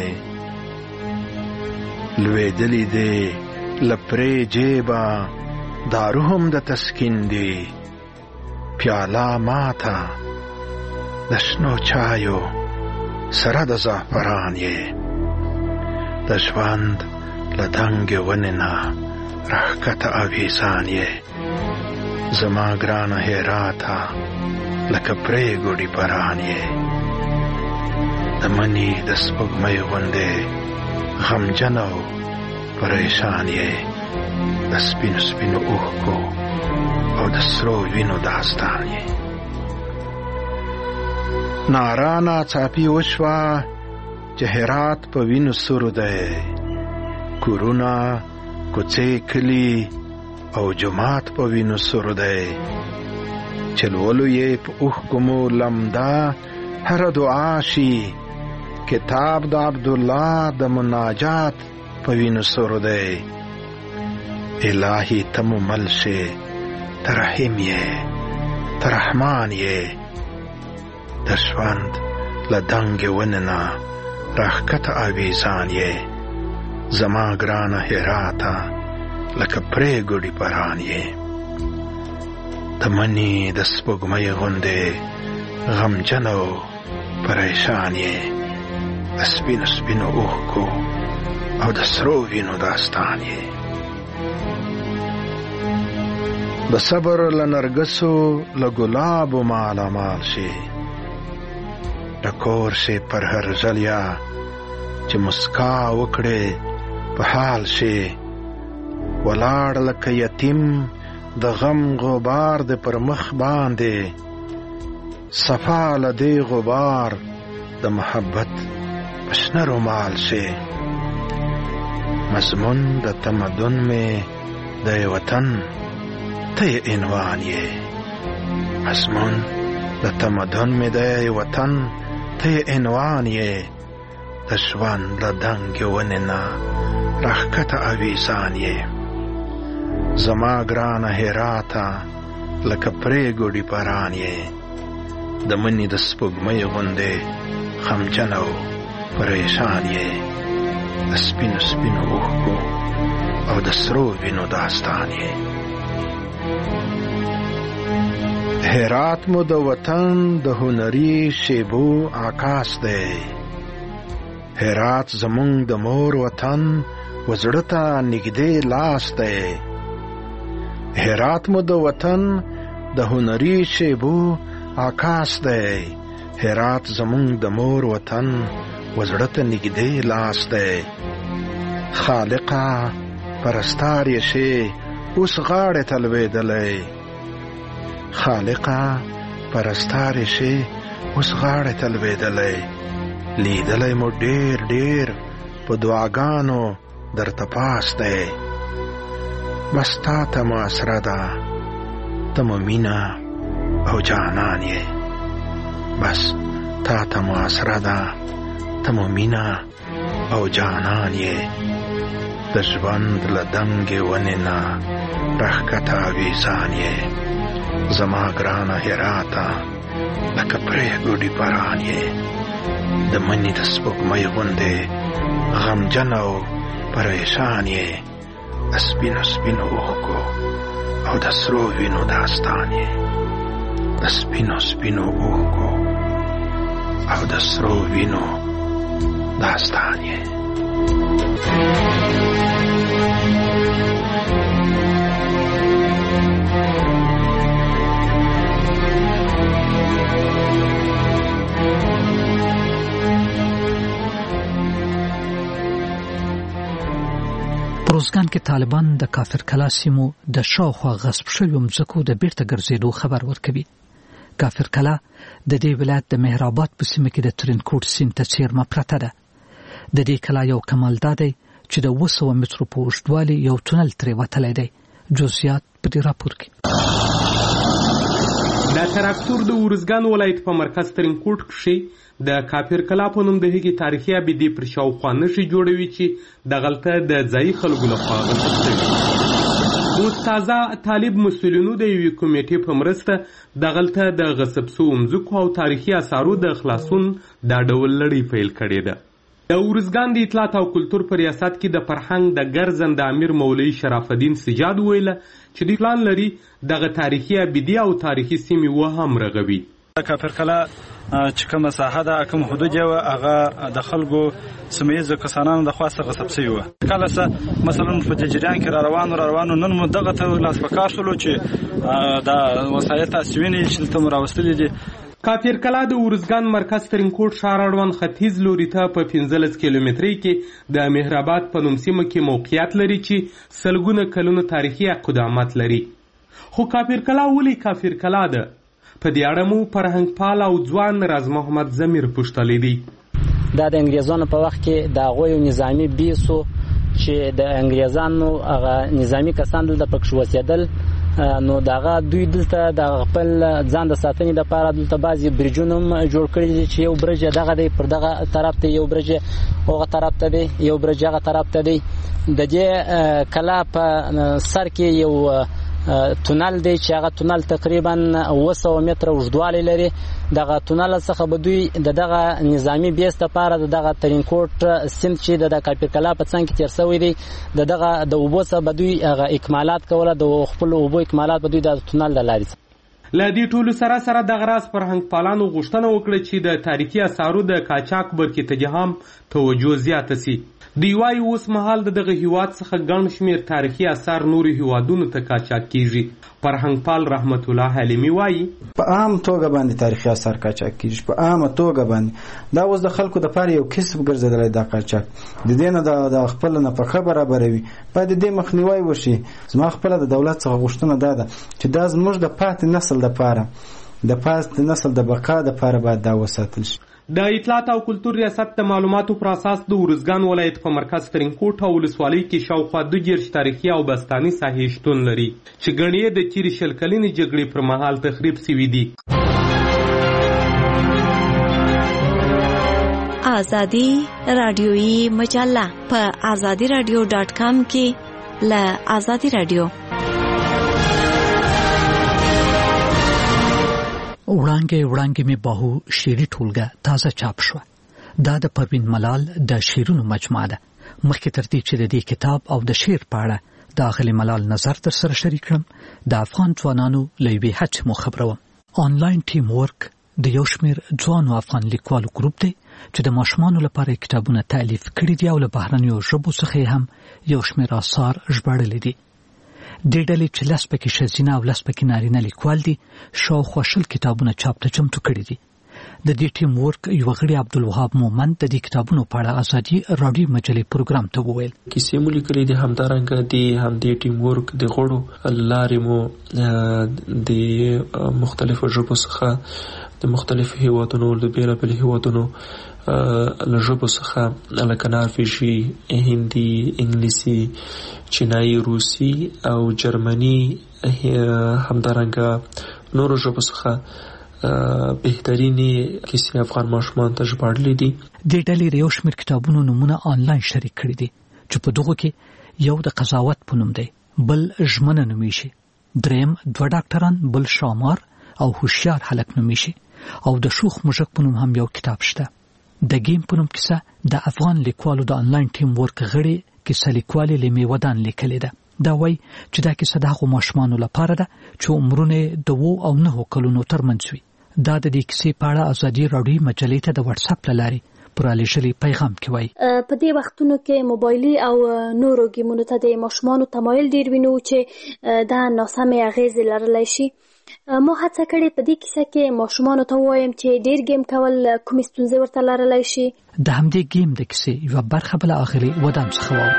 لوېدلې دې لپری جیبا دارو هم د تسکین دی پیالا ماتا د شنو چایو سره د زعفران یې د ژوند له دنګې ونې نه راښکته اویزان یې زما ګرانه هراته لکه پرېږو ډیپران یې د مني د سپوږمۍ غوندې غمجن او پریشان یې د سپینو سپینو اوښکو او د سرو وینو داستان یې نارا ناڅاپي وشوه چې هرات په وینو سور دی کورونه کوڅې کلي او جومات په وینو سور دی چې لولو یې په اوښکو مو لمده هره دعا شي کتاب د عبدالله د مناجات په وینو سور دی الهی تمو مل شي ترحیم یې ترحمان یې د ژوند له دنګې ونې نه راښکته اویزان یې زما ګرانه هراته لکه پرېږو ډیپران یې د مني د سپوږمۍ غوندې غمجن او پریشان یې د سپینو سپینو اوښکو او د سرو وینو داستان یې د صبر له نرګسو له ګلابو مالا مال شي د کور شي پر هر ژلیا چې مسکا وکړې په حال شي ولاړ لکه یتیم د غم غبار د پر مخ باندې صفا له دې غبار د محبت په شنه رومال شي مضمون د تمدن مې د وطن ته عنوان یې مضمون د تمدن مې د وطن ته عنوان یې د ژوند له دنګې ونې نه راښکته اویزان یې زما ګرانه هراته لکه پرېږدي باران یې د مني د سپوږمۍ غوندې غمجن او پریشان یې د سپینو سپینو اوښکو او د سرو وینو داستان یې هرات مو د وطن د هنري شیبو عکاس دی هرات زمونږ د مور وطن وزړه ته نږدې لاس دی هرات مو د وطن د هنري شیبو عکاس دی هرات زمونږ د مور وطن وزړه ته نږدې لاس دی خالقه پرستار یې شي اوس غاړې ته لوېدلی خالقه پرستار یې شي اوس غاړې ته لوېدلی لیدلی مو ډېر ډېر په دعاګانو درته پاس دی بس تا ته مو اسره ده ته مو مینه او جانان یې بس تا ته مو اسره ده ته مو مینه او جانان یې د ژوند له دنګې ونې نه راښکته اویزان یې زما ګرانه هراته لکه پرېږدي باران یې د مني د سپوږمۍ غوندې غمجن او پریشان یې د سپینو سپینو اوښکو او د سرو وینو داستان یې د سپینو سپینو اوښکو او د سرو وینو داستان یې روزګان کې طالبان د کافر کلا سیمو د شاوخوا غصب شویو مځکو د بیرته ګرځېدو خبر ورکوي. کافر کلا د دې ولایت د مهرآباد په سیمه کې د ترینکوټ سیند ته څیرمه پرته ده. د دې کلا یو کمال دا دی چې د 200 مترو په اوږدوالي یو تونل ترې وتلی دی. جزئیات په دې راپور کې. د تراکتور د ورزګان ولایت په مرکز ترینکوټ کې د کافر کلا په نوم د هغې تاریخي ابدې پر شاوخوا نښې جوړوي چې دغلته د ځایي خلکو لخوا غصب شوي. اوس تازه طالب مسؤلینو د یوې کمیټې په مرسته دغلته د غصب شوو مځکو او تاریخي اثارو د خلاصون دا ډول لړۍ پیل کړې ده. د ورزګان د اطلاعات او کلتور په ریاست کې د فرهنګ د ګرځنده امیر مولوي شرف الدین سجاد ویله چې دوی پلان لري دغه تاریخي ابدې او تاریخي سیمې وهم رغوي. کافر کلا چې کومه ساحه ده کوم حدود یې هغه د خلکو سیمهیزو کسانانو د خوا څخه غصب شوي وه. کله څه مثلا په جریان کې را روانو نن مو دغه ته لاس په کار شولو چې د وسایل تاسې وینئ چې دلته مو راوستلي دي. کافر کلا د ورزګان مرکز ترینکوټ ښار اړوند ختیځ لوري ته په 15 کیلومترۍ کې د مهرآباد په نوم سیمه کې موقعیت لري چې سلګونه کلونو تاریخي قدامت لري. خو کافر کلا ولې کافر کلا ده؟ په دې اړه مو فرهنګ پال او ځوان راز محمد ضمیر پوښتلی دی. دا د انګریزانو په وخت کې د هغوی نظامي بیسو چې د انګریزانو هغه نظامي کسان دلته پکښې اوسېدل نو دغه دوی دلته د خپل ځان د ساتنې لپاره دلته بعضې برجونه هم جوړ کړي دي چې یو برج دغه دی پر دغه طرف ته یو برج هغه طرف ته دی یو برج هغه طرف ته دی. د دې کلا په سر کې یو تونل دی چې هغه تونل تقریبا 200 متره اوږدوالی لري. دغه تونل څخه به دوی دغه نظامي بیس لپاره دغه ترینکوټ سیند چې د کافر کلا په څنګ کې تیر شوی دی دغه د اوبو څخه به دوی اکمالات کوله د خپل اوبو اکمالات به دوی د تونل د لارې. له دې ټولو سره دغه راز فرهنګ پالانو غوښتنه وکړه چې د تاریخي اثارو د قاچاق برکې ته هم توجه زیاته سي. دوی وایي اوس مهال دغه هیواد څخه ګڼ شمېر تاریخي اثار نورو هیوادونو ته قاچاق کیږي. فرهنګ پال رحمت الله حلیمي وایي په عام توګه باندې تاریخي اثار قاچاق کیږي، په عامه توګه باندې دا اوس د خلکو د پاره یو کسب ګرځیدلی دا قاچاق. د دې نه د خپل نفقه برابروي باید د دې مخنیوی وشي. زما خپل د دولت څخه غوښتنه دا ده چې دا زموږ د پاتې نسل لپاره د پاتې نسل د بقا لپاره باید دا وساتل شي. د اطلاعات او کلتور ریاست د معلوماتو پر اساس د ورزګان ولایت په مرکز ترینکوټ او ولسوالۍ کې شاوخوا 22 تاریخي او بستاني ساحې شتون لري چې ګڼې یې د تېرې 20 کلنې جګړې پر مهال تخریب سوي دي. ازادي رادیويي مجله په azadiradio.com کې ل ازادي رادیو. وړاندې می باهو شعري ټولګه تازه چاپ شو. دا د پروین ملال د شعرونو مجموعه ده. مخکې تر دې چې د دې کتاب او د شعر په اړه د اغلی ملال نظر در سره شریک کړم، د افغان ځوانانو لوی هڅې مو خبروم. آنلاین ټیم ورک د یو شمېر ځوانو افغان لیکوالو ګروپ دی چې د ماشومانو لپاره کتابونه تالیف کړي دي او له بهرنیو ژبو څخه هم یو شمېر آثار ژباړلي دي. د ډلې چې لس پکې ښځینه او لس پکې نارینه لیکوال دي شاوخوا 20 کتابونه چاپ ته چمتو کړي دي. د دې ټیم ورک یو غړي عبدالوهاب مومند د دې کتابونو په اړه ازادي رادیو مجلې پروګرام ته وویل. کیسې مو لیکلې دي، همدارنګه د ټیم ورک د غړو لارې مو د مختلفو ژبو څخه د مختلفو هیوادونو د بیلابیل هیوادونو له ژبو څخه لکه نرویژي، هندي، انګلیسي، چینایي، روسي او جرمني همدارنګه نورو ژبو څخه بهترینی کیسې افغان ماشومان ته ژباړلې دي. د ډلې یو شمېر کتابونو نمونه آنلاین شریک کړي دي چې په دغه کې یو د قضاوت په نوم دی، بل ژمنه نومیږي، دریم 2 ډاکټران، بل شامار او هوښیار هلک نومیږي او د شوخ مژک په نوم هم یو کتاب شته. د گیم په نوم کیسه د افغان لیکوالو د آنلاین ټیم ورک غړي کیسه لیکوالې لمی ودان لیکلې ده. دا وایي چې دا کیسه د هغو ماشومانو لپاره ده چې عمرونه د 2 او 9 کلونو ترمنځ وي. دا د دې کیسې په اړه ازادي رادیو مجلې ته د واتس اپ لارې پرالېشلي پیغام کې وایي. په دې وختونو کې موبایلي او نورو گیمونو ته د ماشومانو تمایل ډیر وینو چې دا ناسمې اغیزې لرلی شي. مو هڅه کړې په دې کیسه کې ماشومانو ته وایم چې ډیر گیم کول کومې ستونزې ورته لرلی شي. د همدې گیم د کیسې یوه برخه بله اغلي ودان څخه واورو.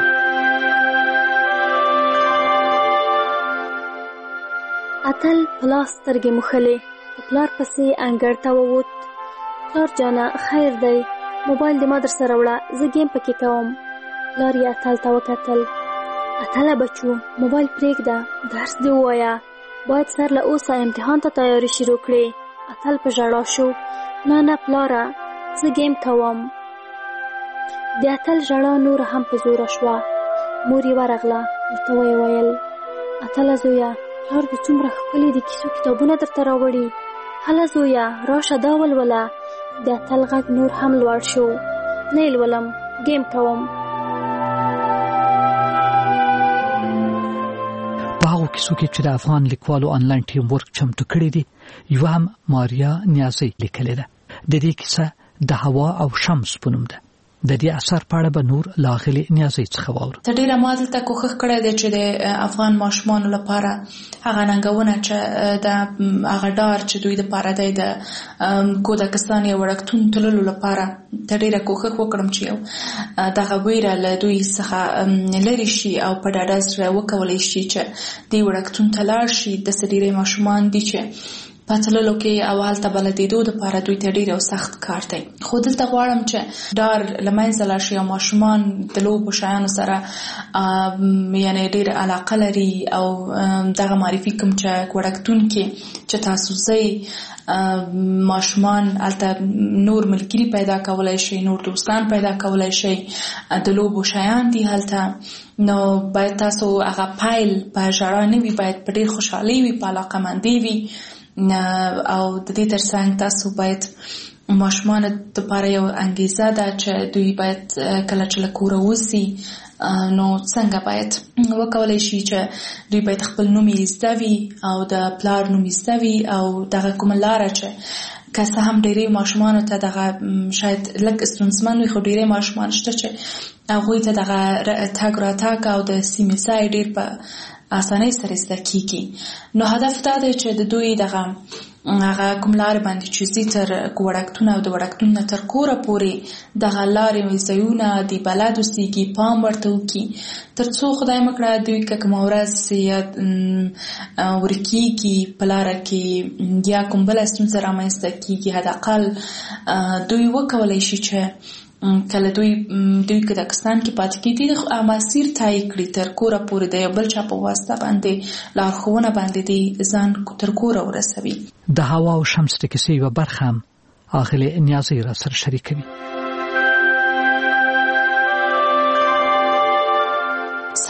اتل پلاس سترګې مخلې په پلار پسې انګړ ته ووت. پلار جانه خیر دی، موبایل دې ما در سره وړه، زه گیم پکې کوم. پلار یې اتل ته وکتل. اتله بچو موبایل پرېږده، درس دې ووایه، باید سر له اوسه امتحان ته تیاری شروع کړې. اتل په ژړا شو. نه پلاره، زه گیم کوم. د اتل ژړا نوره هم په زوره شوه. مور یې ورغله، ورته ویې ویل اتله زویه، پلار دې څومره ښکلي د کیسو کتابونه درته راوړي، هله زویه راشه دا ولوله. د اتل غږ نور هم لوړ شو. نه یې لولم، گیم کوم. په هغو کیسو کې چې د افغان لیکوالو آنلاین ټیم ورک چمتو کړي دي یو هم ماریا نیازی لیکلې ده. د دې کیسه د هوا او شمس په نوم ده. د دې اثر په اړه به نور لاغلي نیازی څخه واورو. ته ډیره ما دلته کوښښ کړی دی چې د افغان ماشومانو لپاره هغه ننګونه چې د هغه ډار چې دوی دپاره دی د کودکستان یا وړکتون تللو لپاره ته ډیره کوښښ وکړم چې یو دغه ویره له دوی څخه لرې شي او په ډاډه زړه وکولی شي چې دې وړکتون ته لاړ شي. داسې ډیری ماشومان دي چې په تللو کې او هلته بلدېدو دپاره دوی ته ډېر یو سخت کار دی. خو دلته غواړم چې ډار له منځه لاړ شي او ماشومان د لوبو شیانو سره یعنې ډېر علاقه لري او دغه معرفي کوم چې وړکتون کې چې تاسو ځئ ماشومان هلته نور ملګري پیدا کولی شي، نور دوستان پیدا کولی شي، د لوبو شیان دي هلته. نو باید تاسو هغه پیل په ژړا نه وي، باید په ډېر خوشحالۍ وي، په علاقهمندۍ وي او د دې ترڅنګ تاسو باید ماشومان دپاره یو انګیزه ده چې دوی باید کله چې له کوره وځي نو څنګه باید وکولی شي چې دوی باید خپل نوم یې زده وي او د پلار نوم یې زده وي او دغه کومه لاره چې که څه هم ډېری ماشومانو ته دغه شاید لږ ستونزمن وي، خو ډېری ماشومان شته چې هغوی ته دغه تګ راتګ او د سیمې ځای ډېر په اسانۍ سره زده کیږي. نو هدف دا دی چې د دوی دغه هغه کوم لارې باندې چې ځي تر وړکتون او د وړکتون نه تر کوره پورې دغه لارې ځایونه د بلد اوسېږي، پام ورته وکړي، تر څو خدای مه کړه دوی که کومه ورځ ورکېږي په لاره کې یا کوم بله ستونزه رامنځته کېږي، حداقل دوی وکولی شي چې کله دوی کزاکستان کې پاتې کېدي مسیر طی کړي تر کوره پورې د یو بل چا په واسطه باندې لارښوونه باندې د ځان تر کوره ورسوي. د هوا او شمس د کیسې یوه برخه هم اغلې نیازۍ را سره شریکوي.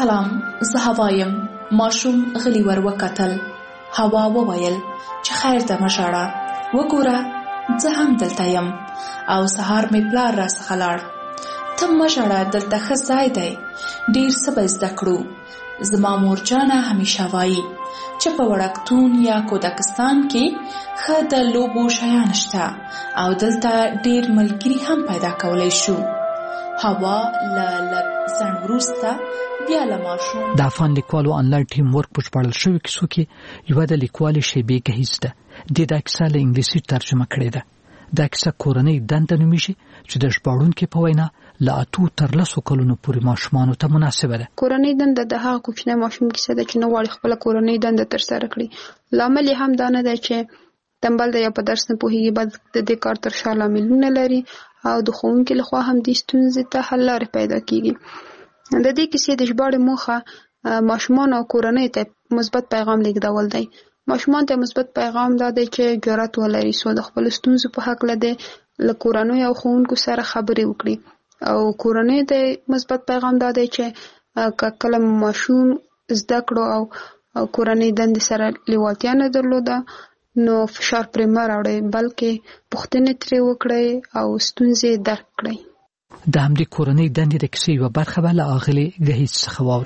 سلام، زه هوا یم. ماشوم غلی ور وکتل. هوا وویل چې خیر ته مشاړه، وګوره زه هم دلته یم او سهار مې پلار را څخه لاړ. ته مشاړه، دلته ښه ځای دی، ډېر څه به زده کړو. زما مورجانه همیشه وایي چې په وړکتون یا کودکستان کې ښه د لوبو شیان شته او دلته ډېر ملګري هم پیدا کولی شو. هوا له لږ ځنډ وروسته بیا له ماشوم د افغان لیکوالو آنلاین ټیم ورک په ژباړل شوې کیسو کې یوه د لیکوالې شیبې ګهیځ ده. دا کیسه له انګلیسي ترجمه کړې ده. دا کیسه کورنۍ دنده نومیږي چې د ژباړونکي په وینا له 8 تر 10 کلونو پورې ماشومانو ته مناسبه ده. کورنۍ دنده د هغه کوچنی ماشوم کیسه ده چې نه غواړي خپل کورنۍ دنده ترسره کړي. لامل هم دا نه دی چې تنبل دی یا په درس نه پوهیږي، بلکې د دې کار تر شا لاملونه لري او د ښوونکي لخوا هم دې ستونزې ته حل لارې پیدا کیږي. د دې کیسې د ژباړې موخه ماشومان او کورنۍ ته مثبت پیغام لیږدول دی. ماشومان ته مثبت پیغام دا دی چې جرأت ولري څو د خپل ستونزو په هکله د له کورنۍ او ښوونکو سره خبرې وکړي، او کورنۍ ته مثبت پیغام دا دی چې کله ماشوم زده کړو او کورنۍ دندې سره لیوالتیا نه درلوده نو فشار پرې مه راوړئ، بلکې پوښتنې ترې وکړئ او ستونزې درک کړئ. د همدې کورنۍ دندې د کیسې یوه برخه به له اغلې ګهیځ څخه واورو.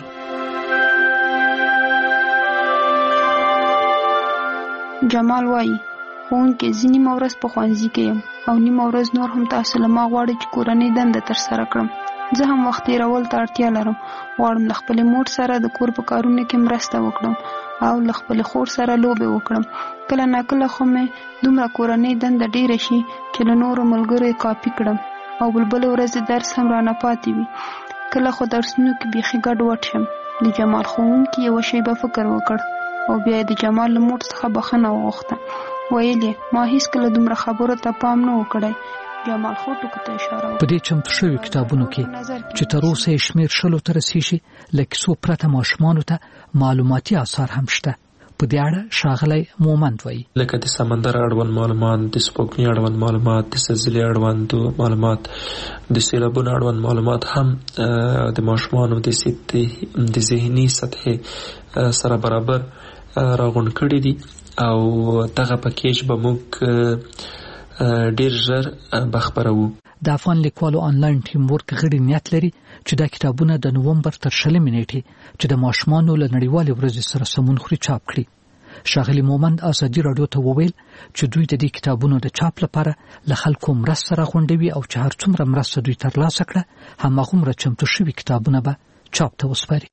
جمال وایي ښوونکی زه نیمه ورځ په ښوونځي کې یم او نیمه ورځ نور هم تاسو له ما غواړئ چې کورنۍ دنده ترسره کړم. زه هم وخت تېرول ته اړتیا لرم. غواړم له خپلې مور سره د کور په کارونو کې مرسته وکړم او له خپلې خور سره لوبې وکړم. کله ناکله خو مې دومره کورنۍ دنده ډېره شي چې له نورو ملګرو یې کاپي کړم او بلبلې ورځې درس هم رانه پاتې وي. کله خو درسونو کې بیخي ګډوډ شم. د جمال ښوونکي یوه شیبه فکر وکړ او بیا د جمال له مور څخه بخښنه وغوښته. ویل یې ما هیڅکله دومره خبرو ته پام نه و کړی. جمال خو ټکو ته اشاره وکړه. په دې چمتو شویو کتابونو کې چې تر اوسه یې شمېر 100 ته رسیږي، له کیسو پرته ماشومانو ته معلوماتي آثار هم شته. په دې اړه ښاغلی مومند وایي لکه د سمندر اړوند معلومات، د سپوږمۍ اړوند معلومات، د زلزلې اړوند معلومات، د سیلابونو اړوند معلومات هم د ماشومانو د ذهني سطحې سره برابر راغونډ کړي دي او دغه پکیج به موږ ډیر ژر بخبرو. د افغان لیکوالو آنلاین ټیم ورک غړي نیت لري چې دا کتابونه د نومبر تر 20 نیټې چې د ماشومانو له نړیوالې ورځې سره سمون خوري چاپ کړي. ښاغلي مومند ازادي راډیو ته وویل چې دوی د دې کتابونو د چاپ لپاره له خلکو مرسته راغونډوي او چې هر څومره مرسته دوی ترلاسه کړه هماغومره چمتو شوي کتابونه به چاپ ته وسپاري.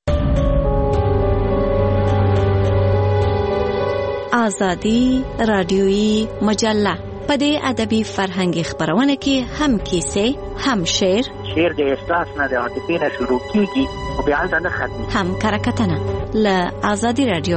آزادی رادیویی مجله په دې ادبي فرهنګي خبرونه کې هم کیسې، هم شعر د احساس نه د عاطفې نه شروع کیږي او بیا نه ختمي، هم کرکټنه ل آزادی رادیو.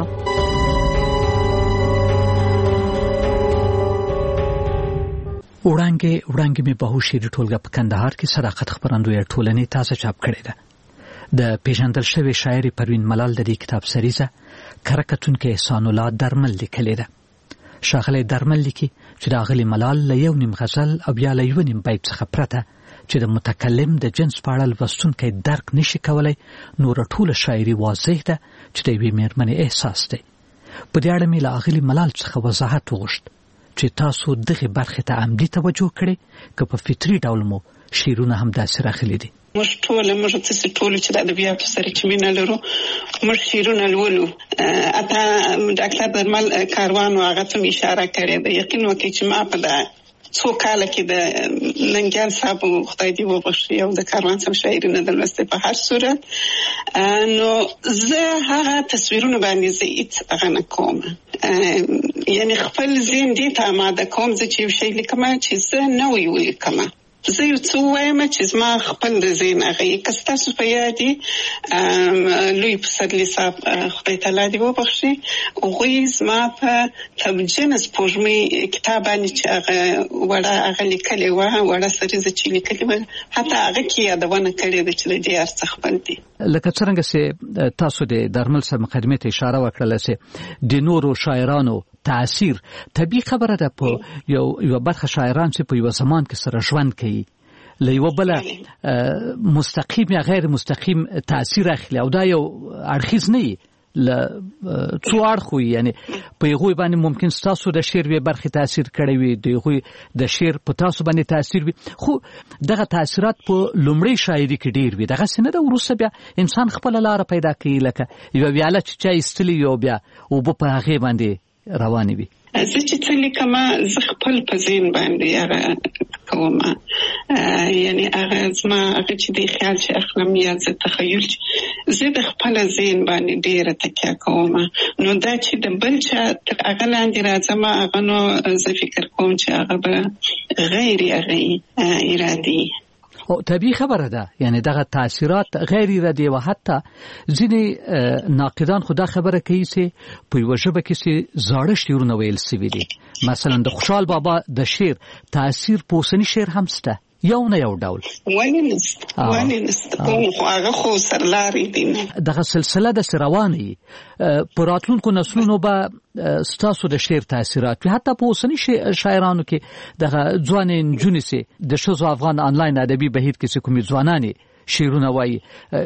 وړاندې مې بهوشيري ټولګه په کندهار کې صداقت خبرندوی ټولنې تازه چاپ کړې ده. د پیژندل شوی شاعر پروین ملال د دې کتاب سریزه کرکټونکو احسان الله درمل لیکلې ده. ښاغلی درمل لیکي چې د اغلي ملال له یو نیم غزل او بیا له یو نیم بیت څخه پرته چې د متکلم د جنس په اړه لوستونکی درک نشي کولای، نور ټوله شاعري واضح ده چې د یوې مېرمنې احساس دی. په دې اړه مې له اغلي ملال څخه وضاحت وغوښت چې تاسو دغه برخه ته عمدي توجه کړئ که په فطري ډول مو شعرونه هم داسې راغلي دي. موږ تاسې ټول چې د ادبیاتو سره چې مینه لرو موږ شعرونه لولو. اته ډاکټر درمل کاروان هغه ته اشاره کړې ده. یقین وکړئ چې ما په څو کاله کې د ننګیال صاحب خدای دې وبخښي او د کاروان صاحب شاعرونه د لوستې په هر صورت نو زه هغه تصویرونه باندې زیات هغه نه کوم، یعنی خپل ذهن دې ته آماده کوم چې یو شی لیکم چې زه نه ولیکم. زه یو څه وایم چې زما خپل د ذهن هغه که ستاسو په یاد لوی پسرلي صاحب خدای تعالی دې وبخښي هغوی زما په تبجن سپوږمۍ کتاب باندې چې هغه وړه هغه لیکلې وه، وړه سریزه چې لیکلې وه، حتی هغه کې یادونه کړې ده چې د دې هر څه خپل دي. لکه څرنګه چې تاسو د درمل صاحب مقدمې ته اشاره وکړله چې د نورو شاعرانو تاثیر طبیعي خبره ده. په یو برخه شاعران چې په یو زمان کې سره ژوند کوي له یو بل مستقیم یا غیر مستقیم تاثیر اخلي او دا یو اړخیز نه ل څو اړخو یعنی په یوه باندې ممکن تاسو د شعر به برخه تاثیر کړی وي دغه د شعر په تاسو باندې تاثیر وي خو دغه تاثیرات په لومړی شاعري کې ډیر وي دغه سینه د وروسته بیا انسان خپل لار پیدا کوي لکه یو ویاله چې استلی یو بیا او په هغه باندې روان وي زه چې څه لیکم زه خپل په ذهن باندې هغه کوم یعنی هغه زما هغه چې د خیال چې اخلم یا زه تخیل زه د خپل ذهن باندې ډیره تکیه کوم نو دا چې د بل چا هغه لاندې راځم هغه نو زه فکر کوم چې هغه به غیر ارادي او طبیعي خبره ده یعنی دغه تاثیرات غیر ارادي او حتی ځینې ناقدان خدا خبره کوي چې په یو ژبه کې زاړه شعرونه ویل سوي دي مثلا د خوشحال بابا د شعر تاثیر په اوسني شعر هم شته یو نه یو ډول ولې نست هغه خو سرلاري دي دغه سلسله د رواني په راتلونکو نسلونو به ستاسو د شعر تاثیرات حتی په اوسني شاعرانو کې دغه ځوان نجونې د شوزو افغان آنلاین ادبي بهیر کې کومې ځوانانې شعرونه وایي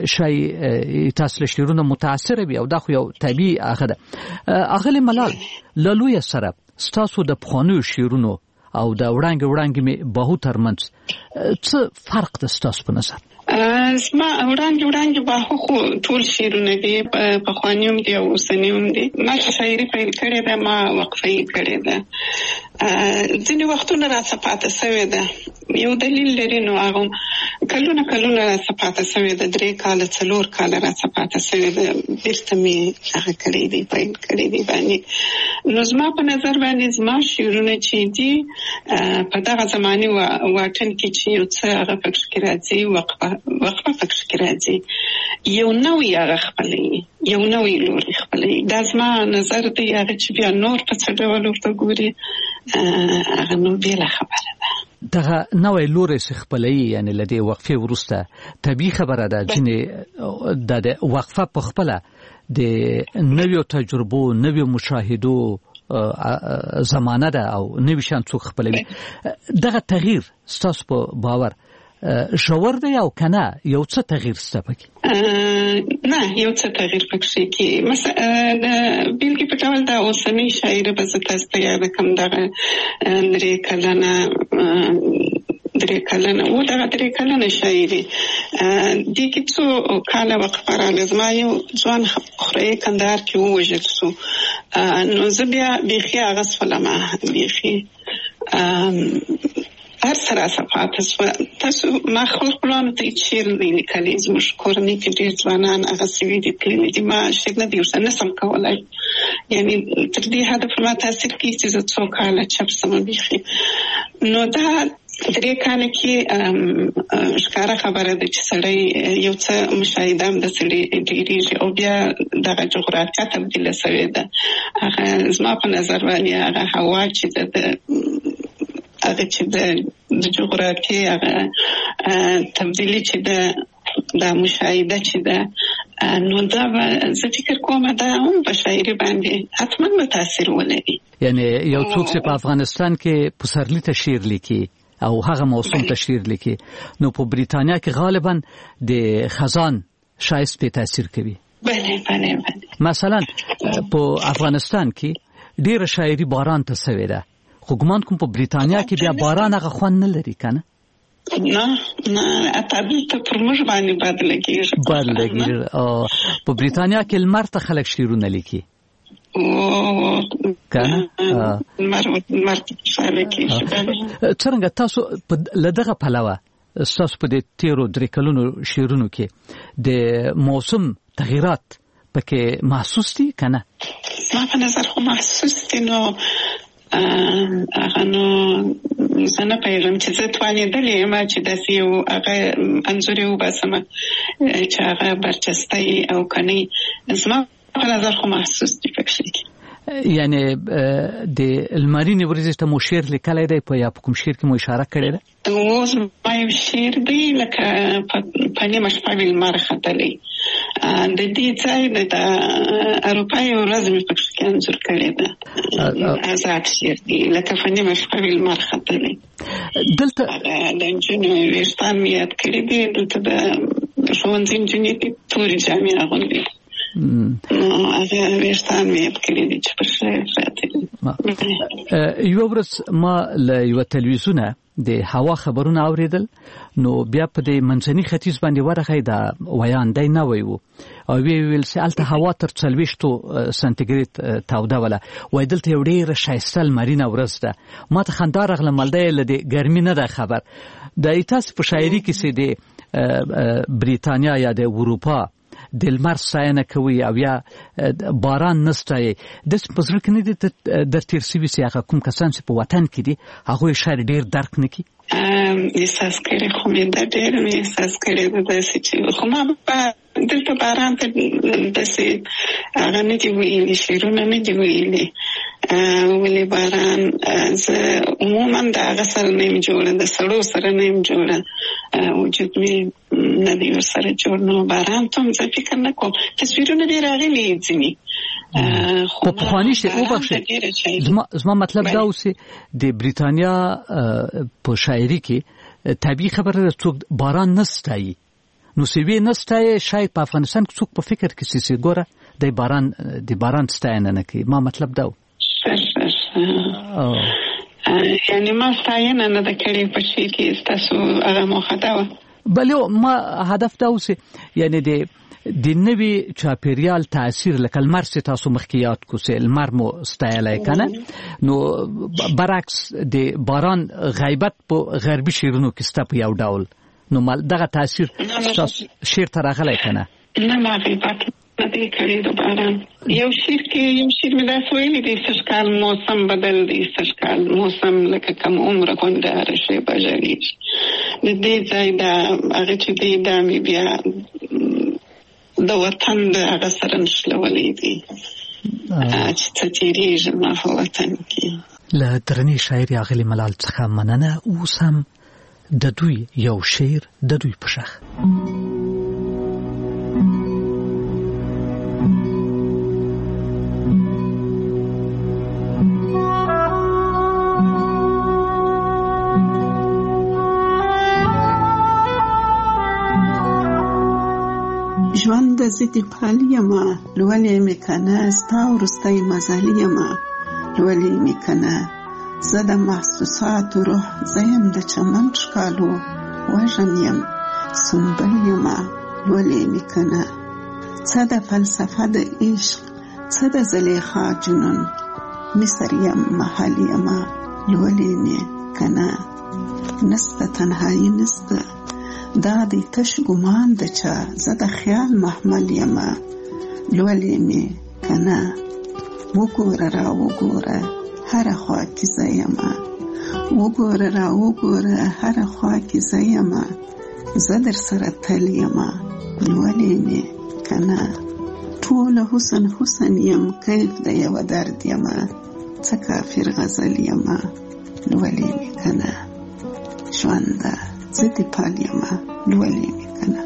شای تاسو له شعرونو متاثر وي او دا خو یو طبيعي هغه ده اغلی ملال لالوی سره ستاسو د پخوانیو شعرونو او دا وړاندې می بهو ترمنځ څه فرق د ستاسو په نظر اسما وړاندې بهو خو ټول شعرونه دي په خوانیوم دي او اوسنیوم دي ما شاعري پیل کړې ده ما وقفه کړې ده ځینې وختونه راڅه پاتې شوې ده یو دلیل لري نو هغه کلونه راڅه پاتې شوې ده 3 کال 4 کال راڅه پاتې شوې ده بیرته می هغه کړې دي پیل کړې دي باندې نو زما په نظر باندې زما شعرونه چې دي په دغه زماني واټن کې چې یو څه هغه پکې کې راځي وقفه پکې کې راځي یو نوې هغه خپلې یو نوې لوري خپلې دا زما نظر دی هغه چې بیا نور په څه ډول ورته ګوري هغه نو بیا خبره ده دغه نوې لوري خپلې یعنی لدی وقفه ورسته طبيعي خبره ده چې د وقفه په خپل د نویو تجربو نویو مشاهدو زمانه ده او نوی شان څوک خپلوي دغه تغییر ستاسو په باور شاور دی او کنه یو څه تغییر ستپک نه یو څه تغییر پکې کې مثلا د بیلګې په ډول د اوسنۍ شاعر به زه تاسو ته یاد کوم دغه 3 کلنه و دغه 3 کلنه شاعري د کیڅو کاله وقفه را لازم یو ځوان خوري کندهار کې ووجل سو نو زه بیا بيخي هغه سلامه بيخي هر سره صفات تاسو ما خپلوانو ته چیر لیکلي زموږ کورنۍ کې ډېر ځوانان هغه سوي دي کلمې دي ما شګنه دي ورسره نسم کولای یعنی تر دې هدف ما تاثیر کوي چې زه څو کاله چپ سم بيخي نو دا 3 کال کې ښکارا خبره ده چې سړی یو څه مشاهده هم د سړي ډېریږي او بیا دغه جغرافیه تبدیله شوې ده هغه زما په نظر باندې هغه هوا چې د هغه چې د جغرافیه هغه تبدیلی چې د مشاهده چې ده نو دا زه فکر کوم دا هم په شاعري باندې حتما متاثر ولري یعنی یو څوک چې په افغانستان کې پسرلی ته شعر لیکي او هغه موسم ته شعر لیکي نو په بریتانیا کې غالبا د خزان شایست په تاثیر کوي بله مثلا په افغانستان کې ډیره شاعري باران ته سوي ده خو ګمان کوم په بریتانیا کې بیا باران هغه خوان نه لري کنه نه اتابل ته پر موږ باندې بدلږي او په بریتانیا کې لمر ته خلک شعرونه لیکي کنه څنګه تاسو لدغه پلاوه تاسو په دې 13 کلونو شعرونو کې د موسم تغیرات پکې محسوس دي کنه ما په نظر خو محسوس دي نو هغه نو زنه پیغام چې زه توانېدلې ما چې داسې یو هغه انځور یو باسم چې هغه برچسته او کني زما په نظر خو محسوس دي پکې یعنی د المارینی ورزش ته مو شعر لیکلی دی په یا کوم شعر کې مو اشاره کړې ده اوس ما یو شعر دی لکه په نیمه شپه لمر ختلی د دې ځای د اروپا یو ورځ مې پکې انځور کړی ده آزاد شعر دی لکه په نیمه شپه لمر ختلی دلته د انجینو ویشتان مې یاد کړی دی دلته د ښوونځي انجینر تورې جامې اغوندي هغه ویشتان مې یاد کړی دی چې په شاید راځي. یو ورځ ما له یو تلویزیونه د هوا خبرونه اوریدل نو بیا په د منځني ختیځ باندې ورغی دا ویاندای نه ویو او ویل چې الته هوا تر 40 سانتیګریډ تاوده ولا وای دلته یو ډیر شایسته لمرینه ورځ ده ما ته خندا راغله ملده له ګرمي نه ده خبر د ایتاس په شاعري کې سي د بریتانیا یا د اروپا د لمر ساینه کوي او یا باران نستای د پزړه کې نه د تیر سی وی سي هغه کوم کسان چې په وطن کې دي هغه شاید ډیر درک نکي احساس کړي خو مې دا ډېر مې احساس کړي د داسې چې خو ما دلته باران ته داسې هغه نه دي ویلي شعرونه نه دي ویلي ولې باران زه عموما د هغه سره نه یم جوړه د سړو سره نه یم جوړه وجود مې نه دی ورسره جوړ نو باران ته زه فکر نه کوم تصویرونه ډېر راغلي ځینې په پخواني شي او بخښه زما مطلب دا اوسه د بریتانیا په شاعري کې طبيعي خبره څوک باران نستایي نو سوي نستایي شاید په افغانستان کې څوک په فکر کې سي ګوره د باران ستاینه نه کوي ما مطلب دا یعنی ما ستاینه نه د کړي په شي کې تاسو هغه مخاطب بلې ما هدف دا اوسه یعنی د نوی چاپیریال تاثیر لکه لمر چې تاسو مخکیات کو سه لمر مو ستایلای کنه نو برعکس د باران غیبت په غربي شیرونو کې ست په یو ډول نو مال دغه تاثیر شیر تر غلای کنه نه ما غیبت نه دی کړی د باران یو شیر مې دا سویلی دی سرکال موسم بدل دی سرکال موسم لکه کم عمر کنده رشي بجلی د دې ځای دا هغه چې دی دا می بیا د وطن د هغه سره نشلولې دي چې تیریږي ما په وطن کې له درنې شاعر اغلی ملال څخه مننه اوس هم د دوی یو شعر د دوی په شخ ژوند د زیدی پالیما لولې میکنه ستا ورستای مزالیما لولې میکنه زه د محسوسات روح زیم د چمن شکالو وژن یم سنبل یما لولې میکنه څه د فلسفه د عشق څه د زلیخا جنون مصر یم محل یما لولې میکنه نسته تنهایی نسته دا دی تش ګمان د چا زه د خیال محمل یما لولې می کنه وګوره را وګوره هر خوا کې زه یما وګوره را وګوره هر خوا کې زه یما زه در سره تل یما لولې می کنه ټول حسن یم کیف د یو درد یما څه کافر غزل یما لولې می کنه ژوند زدی پالیما لولې میکنه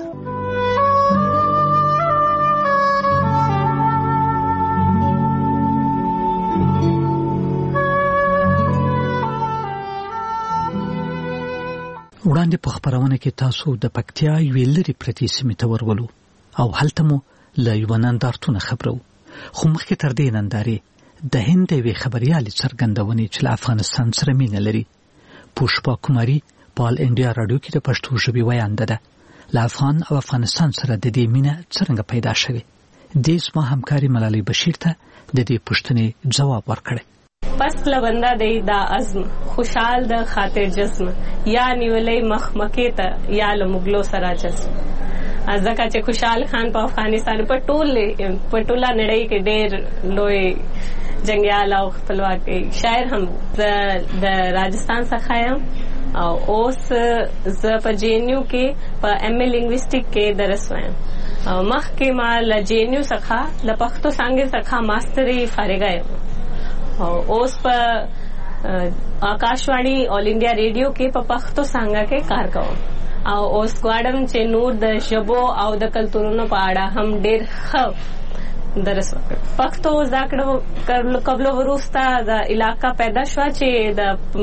وړاندې په خبرونه کې تاسو د پکتیا یوې لري پرتی سیمې ته ورولو او هلته مو له یو نندارتون خبرو خو مخکې تر دې نندارې د هند یوې خبريالې څرګندونې چې افغانستان سره مینه لري پوشپا کوماری پال انډیا رادیو کې د پښتو ژبې ویاند ده له افغان او افغانستان سره د دې مینه څنګه پیدا شوه د اسما همکاري ملالۍ بشیر ته د دې پوښتنې جواب ورکړ پس لبنده دی دا عزم خوشحال د خاطر جسم یا نیولې مخمکه ته یا لمغلو سره جسم ځکه چې خوشحال خان په افغانستان په ټوله نړۍ کې ډېر لوی جنگیال او خپلواک شاعر هم د راجستان څخه یم او اوس زه په جینیو کې په ایم ای لینګویسټیک کې درس وایم او مخکې ما ل جینیو څخه د پښتو څانګې څخه ماستري فارغه یم او اوس په آکاشوانی آل انډیا ریډیو کې په پښتو څانګه کې کار کوم او اوس غواړم چې نور د ژبو او د کلتورونو په اړه هم ډېر ښه درس وکړم پښتو زده کړو قبل وروسته د علاقه پیدا شو چې د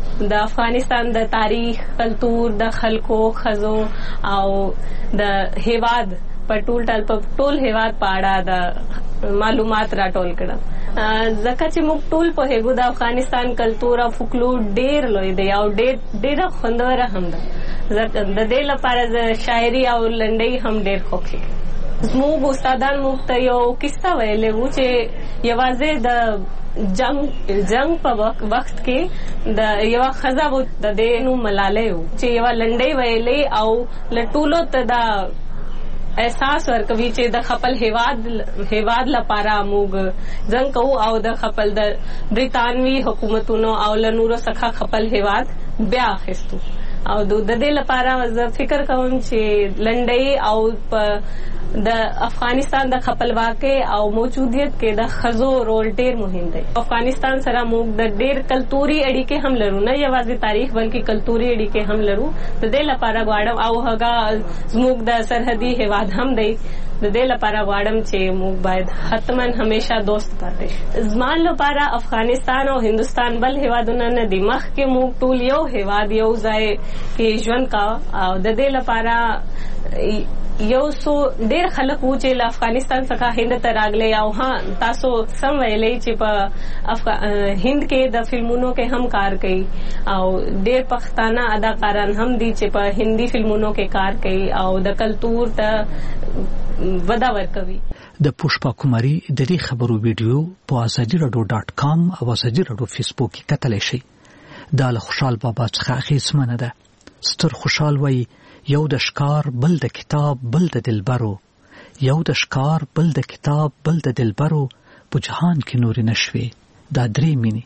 د افغانستان د تاریخ، کلتور، د خلکو، ښځو او د هیواد په ټول هیواد په اړه د معلومات راټول کړم. ځکه چې موږ ټول پوهیږو د افغانستان کلتور او فولکلور ډېر لوی دی او ډېره خوندوره هم ده. د دې لپاره د شاعري او لنډۍ هم ډېر خوښي. زموږ استادان موږ ته یو کیسه ویلې وو چې یوازې د جنگ په وخت کې د یوه ښځه و د دې نوم ملالۍ و چې یوه لنډۍ ویلې او له ټولو ته دا احساس ورکوي چې د خپل هیواد لپاره موږ جنگ کوو او د خپل د بریتانوي حکومتونو او له نورو څخه خپل هیواد بیا اخیستو. او د دې لپاره زه فکر کوم چې لنډۍ او د افغانستان د خپلواکۍ او موجودیت کې د ښځو رول ډېر مهم دی. افغانستان سره موږ د ډېر کلتوري اړیکې هم لرو، نه یوازې تاریخ بلکې کلتوري اړیکې هم لرو. د دې لپاره غواړم او هغه زموږ د سرحدي هیواد هم دی. د دې لپاره غواړم چې موږ باید حتما همیشه دوست پاتې شو. زما لپاره افغانستان او هندوستان بل هیوادونه نه دي. مخکې موږ ټول یو هیواد یو ځای کې ژوند کاوه او د دې لپاره یو څو ډېر خلک وو چې له افغانستان څخه هند ته راغلي. او ها تاسو سم ویلې چې په هند کې د فلمونو کې هم کار کوي او ډېر پښتانه اداکاران هم دي چې په هندي فلمونو کې کار کوي او د کلتور ته وده ورکوي. د پوشپا کماری د دې خبرو ویډیو په azadi.com او azadi.radio فیسبوک کې کتلی شي. دا له خوشحال بابا څخه اخیستمنه ده. ستر خوشحال وایي یو د ښکار بل د کتاب بل د دلبرو، یو د ښکار بل د کتاب بل د دلبرو، په جهان کې نورې نشوي دا درې مینې.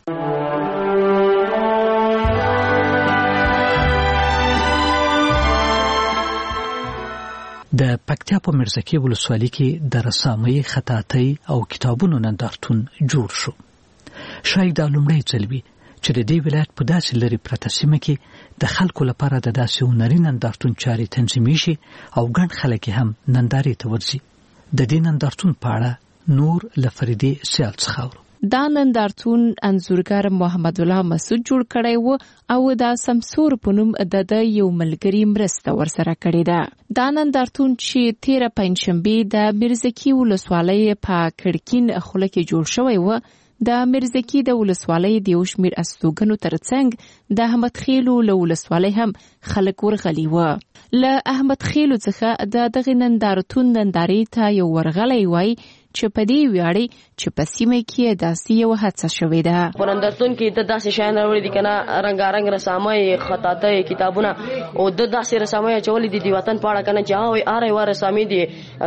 د پکتیا په مرزکې ولسوالۍ کې د رسامۍ، خطاطۍ او کتابونو نندارتون جوړ شو. شاید دا لومړی ځل وي چې د دې ولایت په داسې لرې پرته سیمه کې د خلکو لپاره د داسې هنري نندارتون چارې تنظیمې شي او ګڼ خلک هم نندارې ته ورځي. د دې نندارتون په اړه نور له فریدې سیال څخه اورو. دا نندارتون انځورګر محمد الله مسعود جوړ کړی و او دا سمسور په نوم د یو ملګري مرسته ورسره کړې ده. دا نندارتون چې 13 پنجشنبه د مرزکې ولسوالۍ په کړکین خوله کې جوړ شوی و، د مرزکې د ولسوالۍ د یو شمېر استوګنو ترڅنګ د احمد خیلو له ولسوالۍ هم خلک ورغلي و. له احمد خیلو څخه دغه نندارتون نندارې ته یو ورغلی وای چې په دې ویاړي چې په سیمه کې داسې یو هڅه شوې ده. په نندارتون کې د داسې شیان راوړي دي کنه، رنگارنګ رسامۍ، خطاطۍ، کتابونه او د داسې رسامۍ چولې دي د وطن په اړه کنه چې هر یو رسامي دي،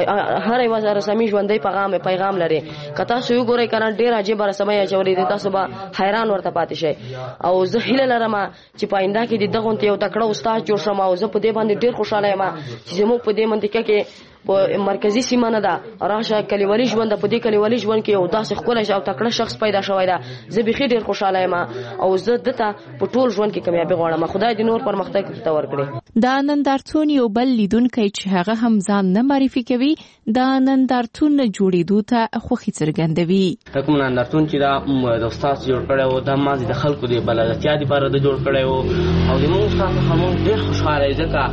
هر یو رسامي ژوندۍ پیغام لري. کته سو یو ګورې کنه ډېر عجیب رسامۍ چولې دي، تاسو به حیران ورته پاتې شئ. او زه هیله لرم چې پاینده کې دغه یو تکړه استاد جوړ شم او زه په دې باندې ډېر خوشاله یم چې زموږ په دې منطقه کې په مرکزی سیمه نه ده راشه کلیوالي ژوند په دې کلیوالي ژوند کې یو داسې ښکلی او تکړه شخص پیدا شوی ده. زه بيخي ډېر خوشاله یم او زه دته په ټول ژوند کې کامیابی غواړم. خدای دې نور پرمختګ ته ورکړي. دا نندارتون یو بل لیدونکی چې هغه هم ځان نه معرفي کوي دا نندارتون جوړېدو ته خوښي څرګندوي. کوم نندارتون چې دا د استاد جوړ کړی و دا مازې د خلکو د بلدتیا لپاره د جوړ کړی و او زموږ استاد هم ډېر خوشاله ځکه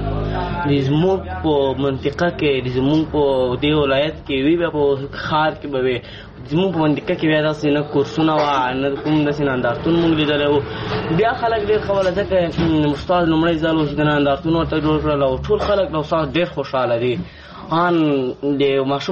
زموږ په منطقه کې زموږ په دې ولایت کې وی په ښار کې به زموږ په منطقه کې بیا داسې نه کورسونه وه نه کوم داسې نندارتون موږ لیدلی و. بیا خلک ډېر خبره ځکه استاد لومړی ځل و چې د نندارتون ورته جوړ کړل او ټول خلک د استاد ډېر خوشحاله دي. ان د ماشوم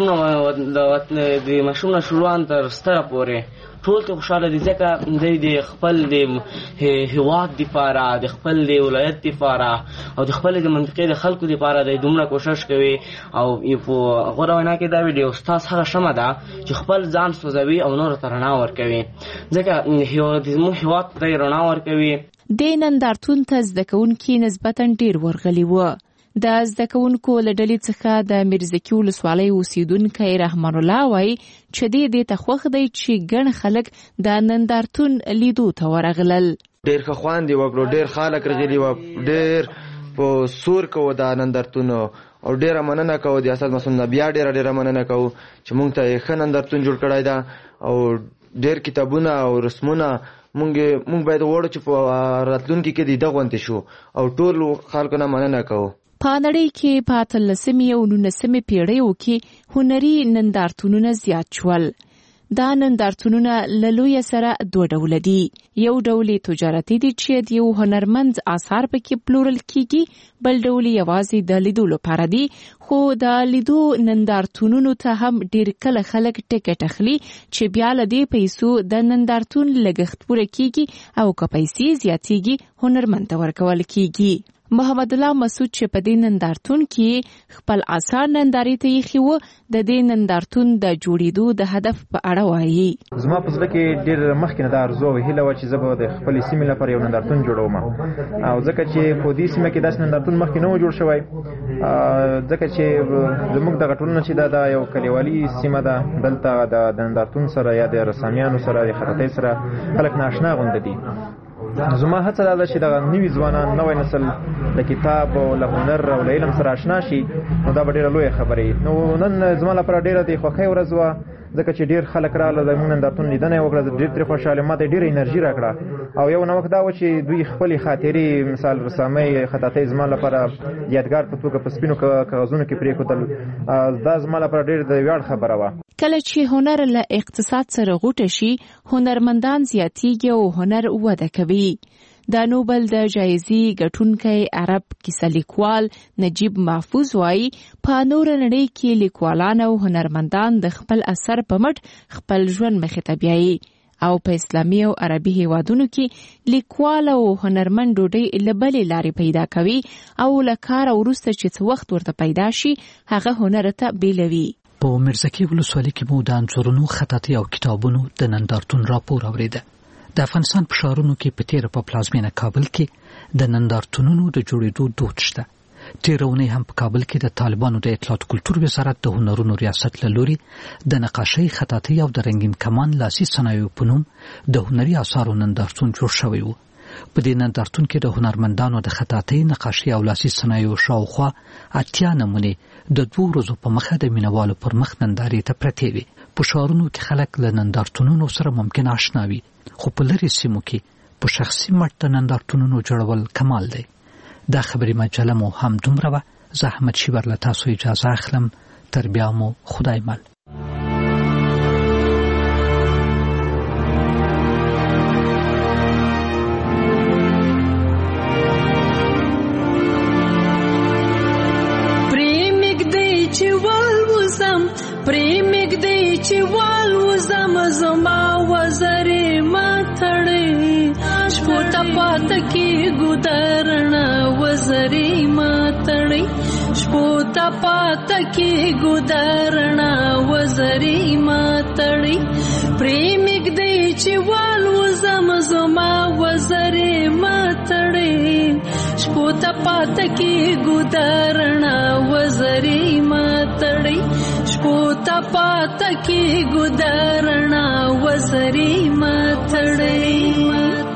نه شروع تر ستره پورې ټول ته خوشاله دي ځکه د خپل د هیواد دپاره د خپل د ولایت دپاره او د خپل د منطقې د خلکو دپاره د دومره کوشش کوي. او په غوره وینا کې دا وي د استاد هغه شمه ده چې خپل ځان سوځوي او نورو ته رڼا ورکوي ځکه زموږ هیواد ته رڼا ورکوي. د نندارتون ته زده کوونکي نسبتا ډېر ورغلي وو. د زده کوونکو له ډلې څخه د مرزکې ولسوالۍ اوسیدونکی رحمان الله وایي چې دې ته خوښ دی چې ګڼ خلک د نندارتون لیدو ته ورغلل. ډېر ښه خوند یې وکړو، ډېر خلک راغلي وو، ډېر په سور کوو دا نندارتون او ډېره مننه کوو د استاد مسعود نه. بیا ډېره مننه کوو چې موږ ته ښه نندارتون جوړ کړی ده او ډېر کتابونه او رسمونه مونږ باید وړو چې په راتلونکي کې د دغونتې شو او ټول خلکو نه مننه کوو. په نړۍ کې په 18مې او 19مې پیړیو کې هنري نندارتونونه زیات شول. دا نندارتونونه له لویه سره دوه ډوله دي. یو ډول تجارتي دي چې د یو هنرمند آثار پکې پلورل کیږي، بل ډول یوازې د لیدو لپاره دي. خو د لیدو نندارتونونو ته هم ډیر کله خلک ټیکټ اخلي چې بیا له دې پیسو د نندارتون لګښت پوره کیږي او که پیسې زیاتېږي هنرمند ته ورکول کیږي. محمد الله مسعود چې په دې نندارتون کې خپل آثار نندارې ته ایښي وو، د دې نندارتون د جوړېدو د هدف په اړه وایي. زما په زړه کې ډېر مخکې نه دا ارزو او هیله وه چې زه به د خپلې سیمې لپاره یو نندارتون جوړوم، او ځکه چې په دې سیمه کې داسې نندارتون مخکې نه و جوړ شوی، ځکه چې زموږ دغه ټولنه چې دا یو کلیوالي سیمه ده، دلته د نندارتون سره یا د رسامیانو سره د خطاطۍ سره خلک ناشنا غونډه دي. زما هڅه دا ده چې دغه نوي ځوانان، نوی نسل د کتاب او له هنر او له علم سره آشنا شي، نو دا به ډېره لویه خبرې. نو نن زما لپاره ډېره د خوښۍ ورځ وه، ځکه چې ډېر خلک راغله، زموږ نندارتون لیدنه یې وکړه، ډېر ترې خوشحاله، ما ته ډېره انرژي راکړه. او یو نوښت دا و چې دوی خپلې خاطرې، مثال رسامۍ، خطاطۍ زما لپاره یادګار په توګه په سپینو کاغذونو کې پرېښودل. دا زما لپاره ډېر د ویاړ خبره وه. کله چې هنر له اقتصاد سره غوټه شي، هنرمندان زیاتېږي او هنر وده کوي. د نوبل د جایزې ګټونکی عرب کیسه لیکوال نجیب محفوظ وایي په نور نړۍ کې لیکوالان او هنرمندان د خپل اثر په مټ خپل ژوند مخې ته بیایي، او په اسلامي او عربي هیوادونو کې لیکوال او هنرمند ډوډۍ له بلې لارې پیدا کوي او له کاره وروسته چې څه وخت ورته پیدا شي هغه هنر ته بیلوي. په مرزکي ولسوالۍ کې مو د انځورونو، خطاطۍ او کتابونو د نندارتون راپور اوریده. د افغانستان په ښارونو کې په تیره په پلازمینه کابل کې د نندارتونونو د جوړېدو دود شته. تیره اونۍ هم په کابل کې د طالبانو د اطلاعات کلتور وزارت د هنرونو ریاست له لوري د نقاشۍ، خطاطۍ او د رنګین کمان لاسي صنایعو په نوم د هنري آثارو نندارتون جوړ شوی و. په دې نندارتون کې د هنرمندانو د خطاطۍ، نقاشۍ او لاسي صنایعو شاوخوا 80 نمونې د 2 ورځو په مخه د مینوالو پر مخ نندارې ته پرتې وي. په ښارونو کې خلک له نندارتونونو سره ممکن آشنا وي، خو په لرې سیمو کې په شخصي مټ د نندارتونونو جوړول کمال دی. دا خبري مجله مو هم دومره وه. زه احمد شیبر له تاسو اجازه اخلم. تر بیا مو خدای مل. پریمګ دی چې والوزم زما وزرې ماتړې، شپو ته پاته کې ګودرنه وزرې ماتړې، شپو ته پاته کې ګودرنه وزرې ماتړې. پریمګ دی چې والوزم زما وزرې ماتړې، شپو ته پاته کې ګودرنه وزرې ماتړې، شپو ته پاته کې ګودرنه وزرې ماتړې.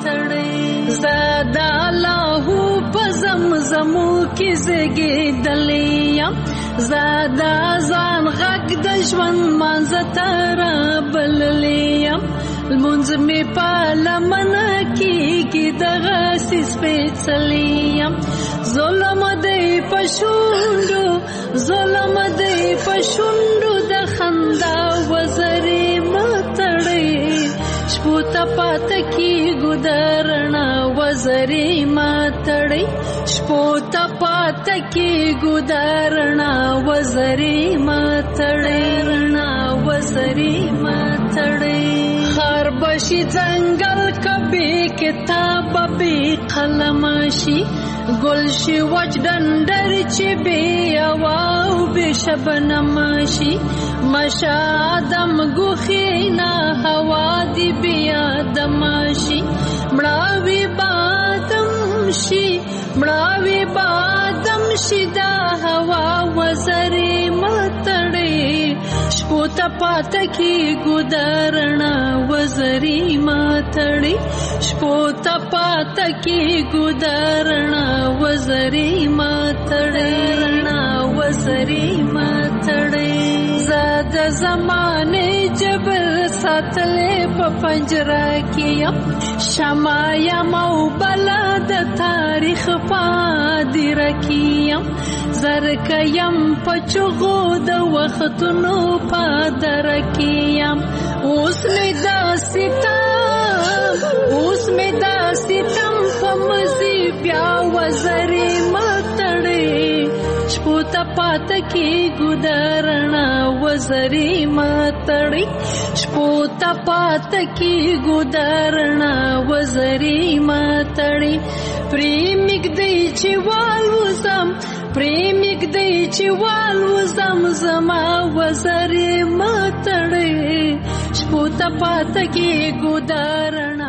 زدا الله په زمزمو کې زګېدلې یم، زدا ځان غږ د ژوند مانځه ته رابللې یم، لمونځ مې په لمنه کېږي دغسې سپېڅلی یم. ظلم دی په شونډو، ظلم دی په شونډو د خندا وزرې ماتړې، شپو ته پاته کې ګودرنه وزرې ماتړې، شپو ته پاته کې ګودرنه وزرې ماتړې، وزرې ماتړې. خر بشي ځنګل کبې کتاب بې قلم شي، ګل شي وچ ډنډر چې بې هوا او بې شبنم شي، مشه آدم ګوښې نه هوا دې بې آدم شي، مړاوي بادم شي، مړاوي بادم شي دا هوا وزرې ماتړې، شپو ته پاته کې ګودرنه وزرې ماتړې، شپو ته پاته کې ګودرنه وزرې ماتړې. وزري متړي زاد زمانه جبر ساتلې په پنجره کې شمع یم او بلا د تاریخ پادر کې زرک یم په چغو د وختونو پادر کې اوس مې دا ستم په مزي بیا وزري متړي شپو ته پات کې ګدارنا وزري متړي شپو ته پات کې ګدارنا وزري متړي پریمګ دی چې والوزم زما وزري متړي شپو ته پات کې ګدارنا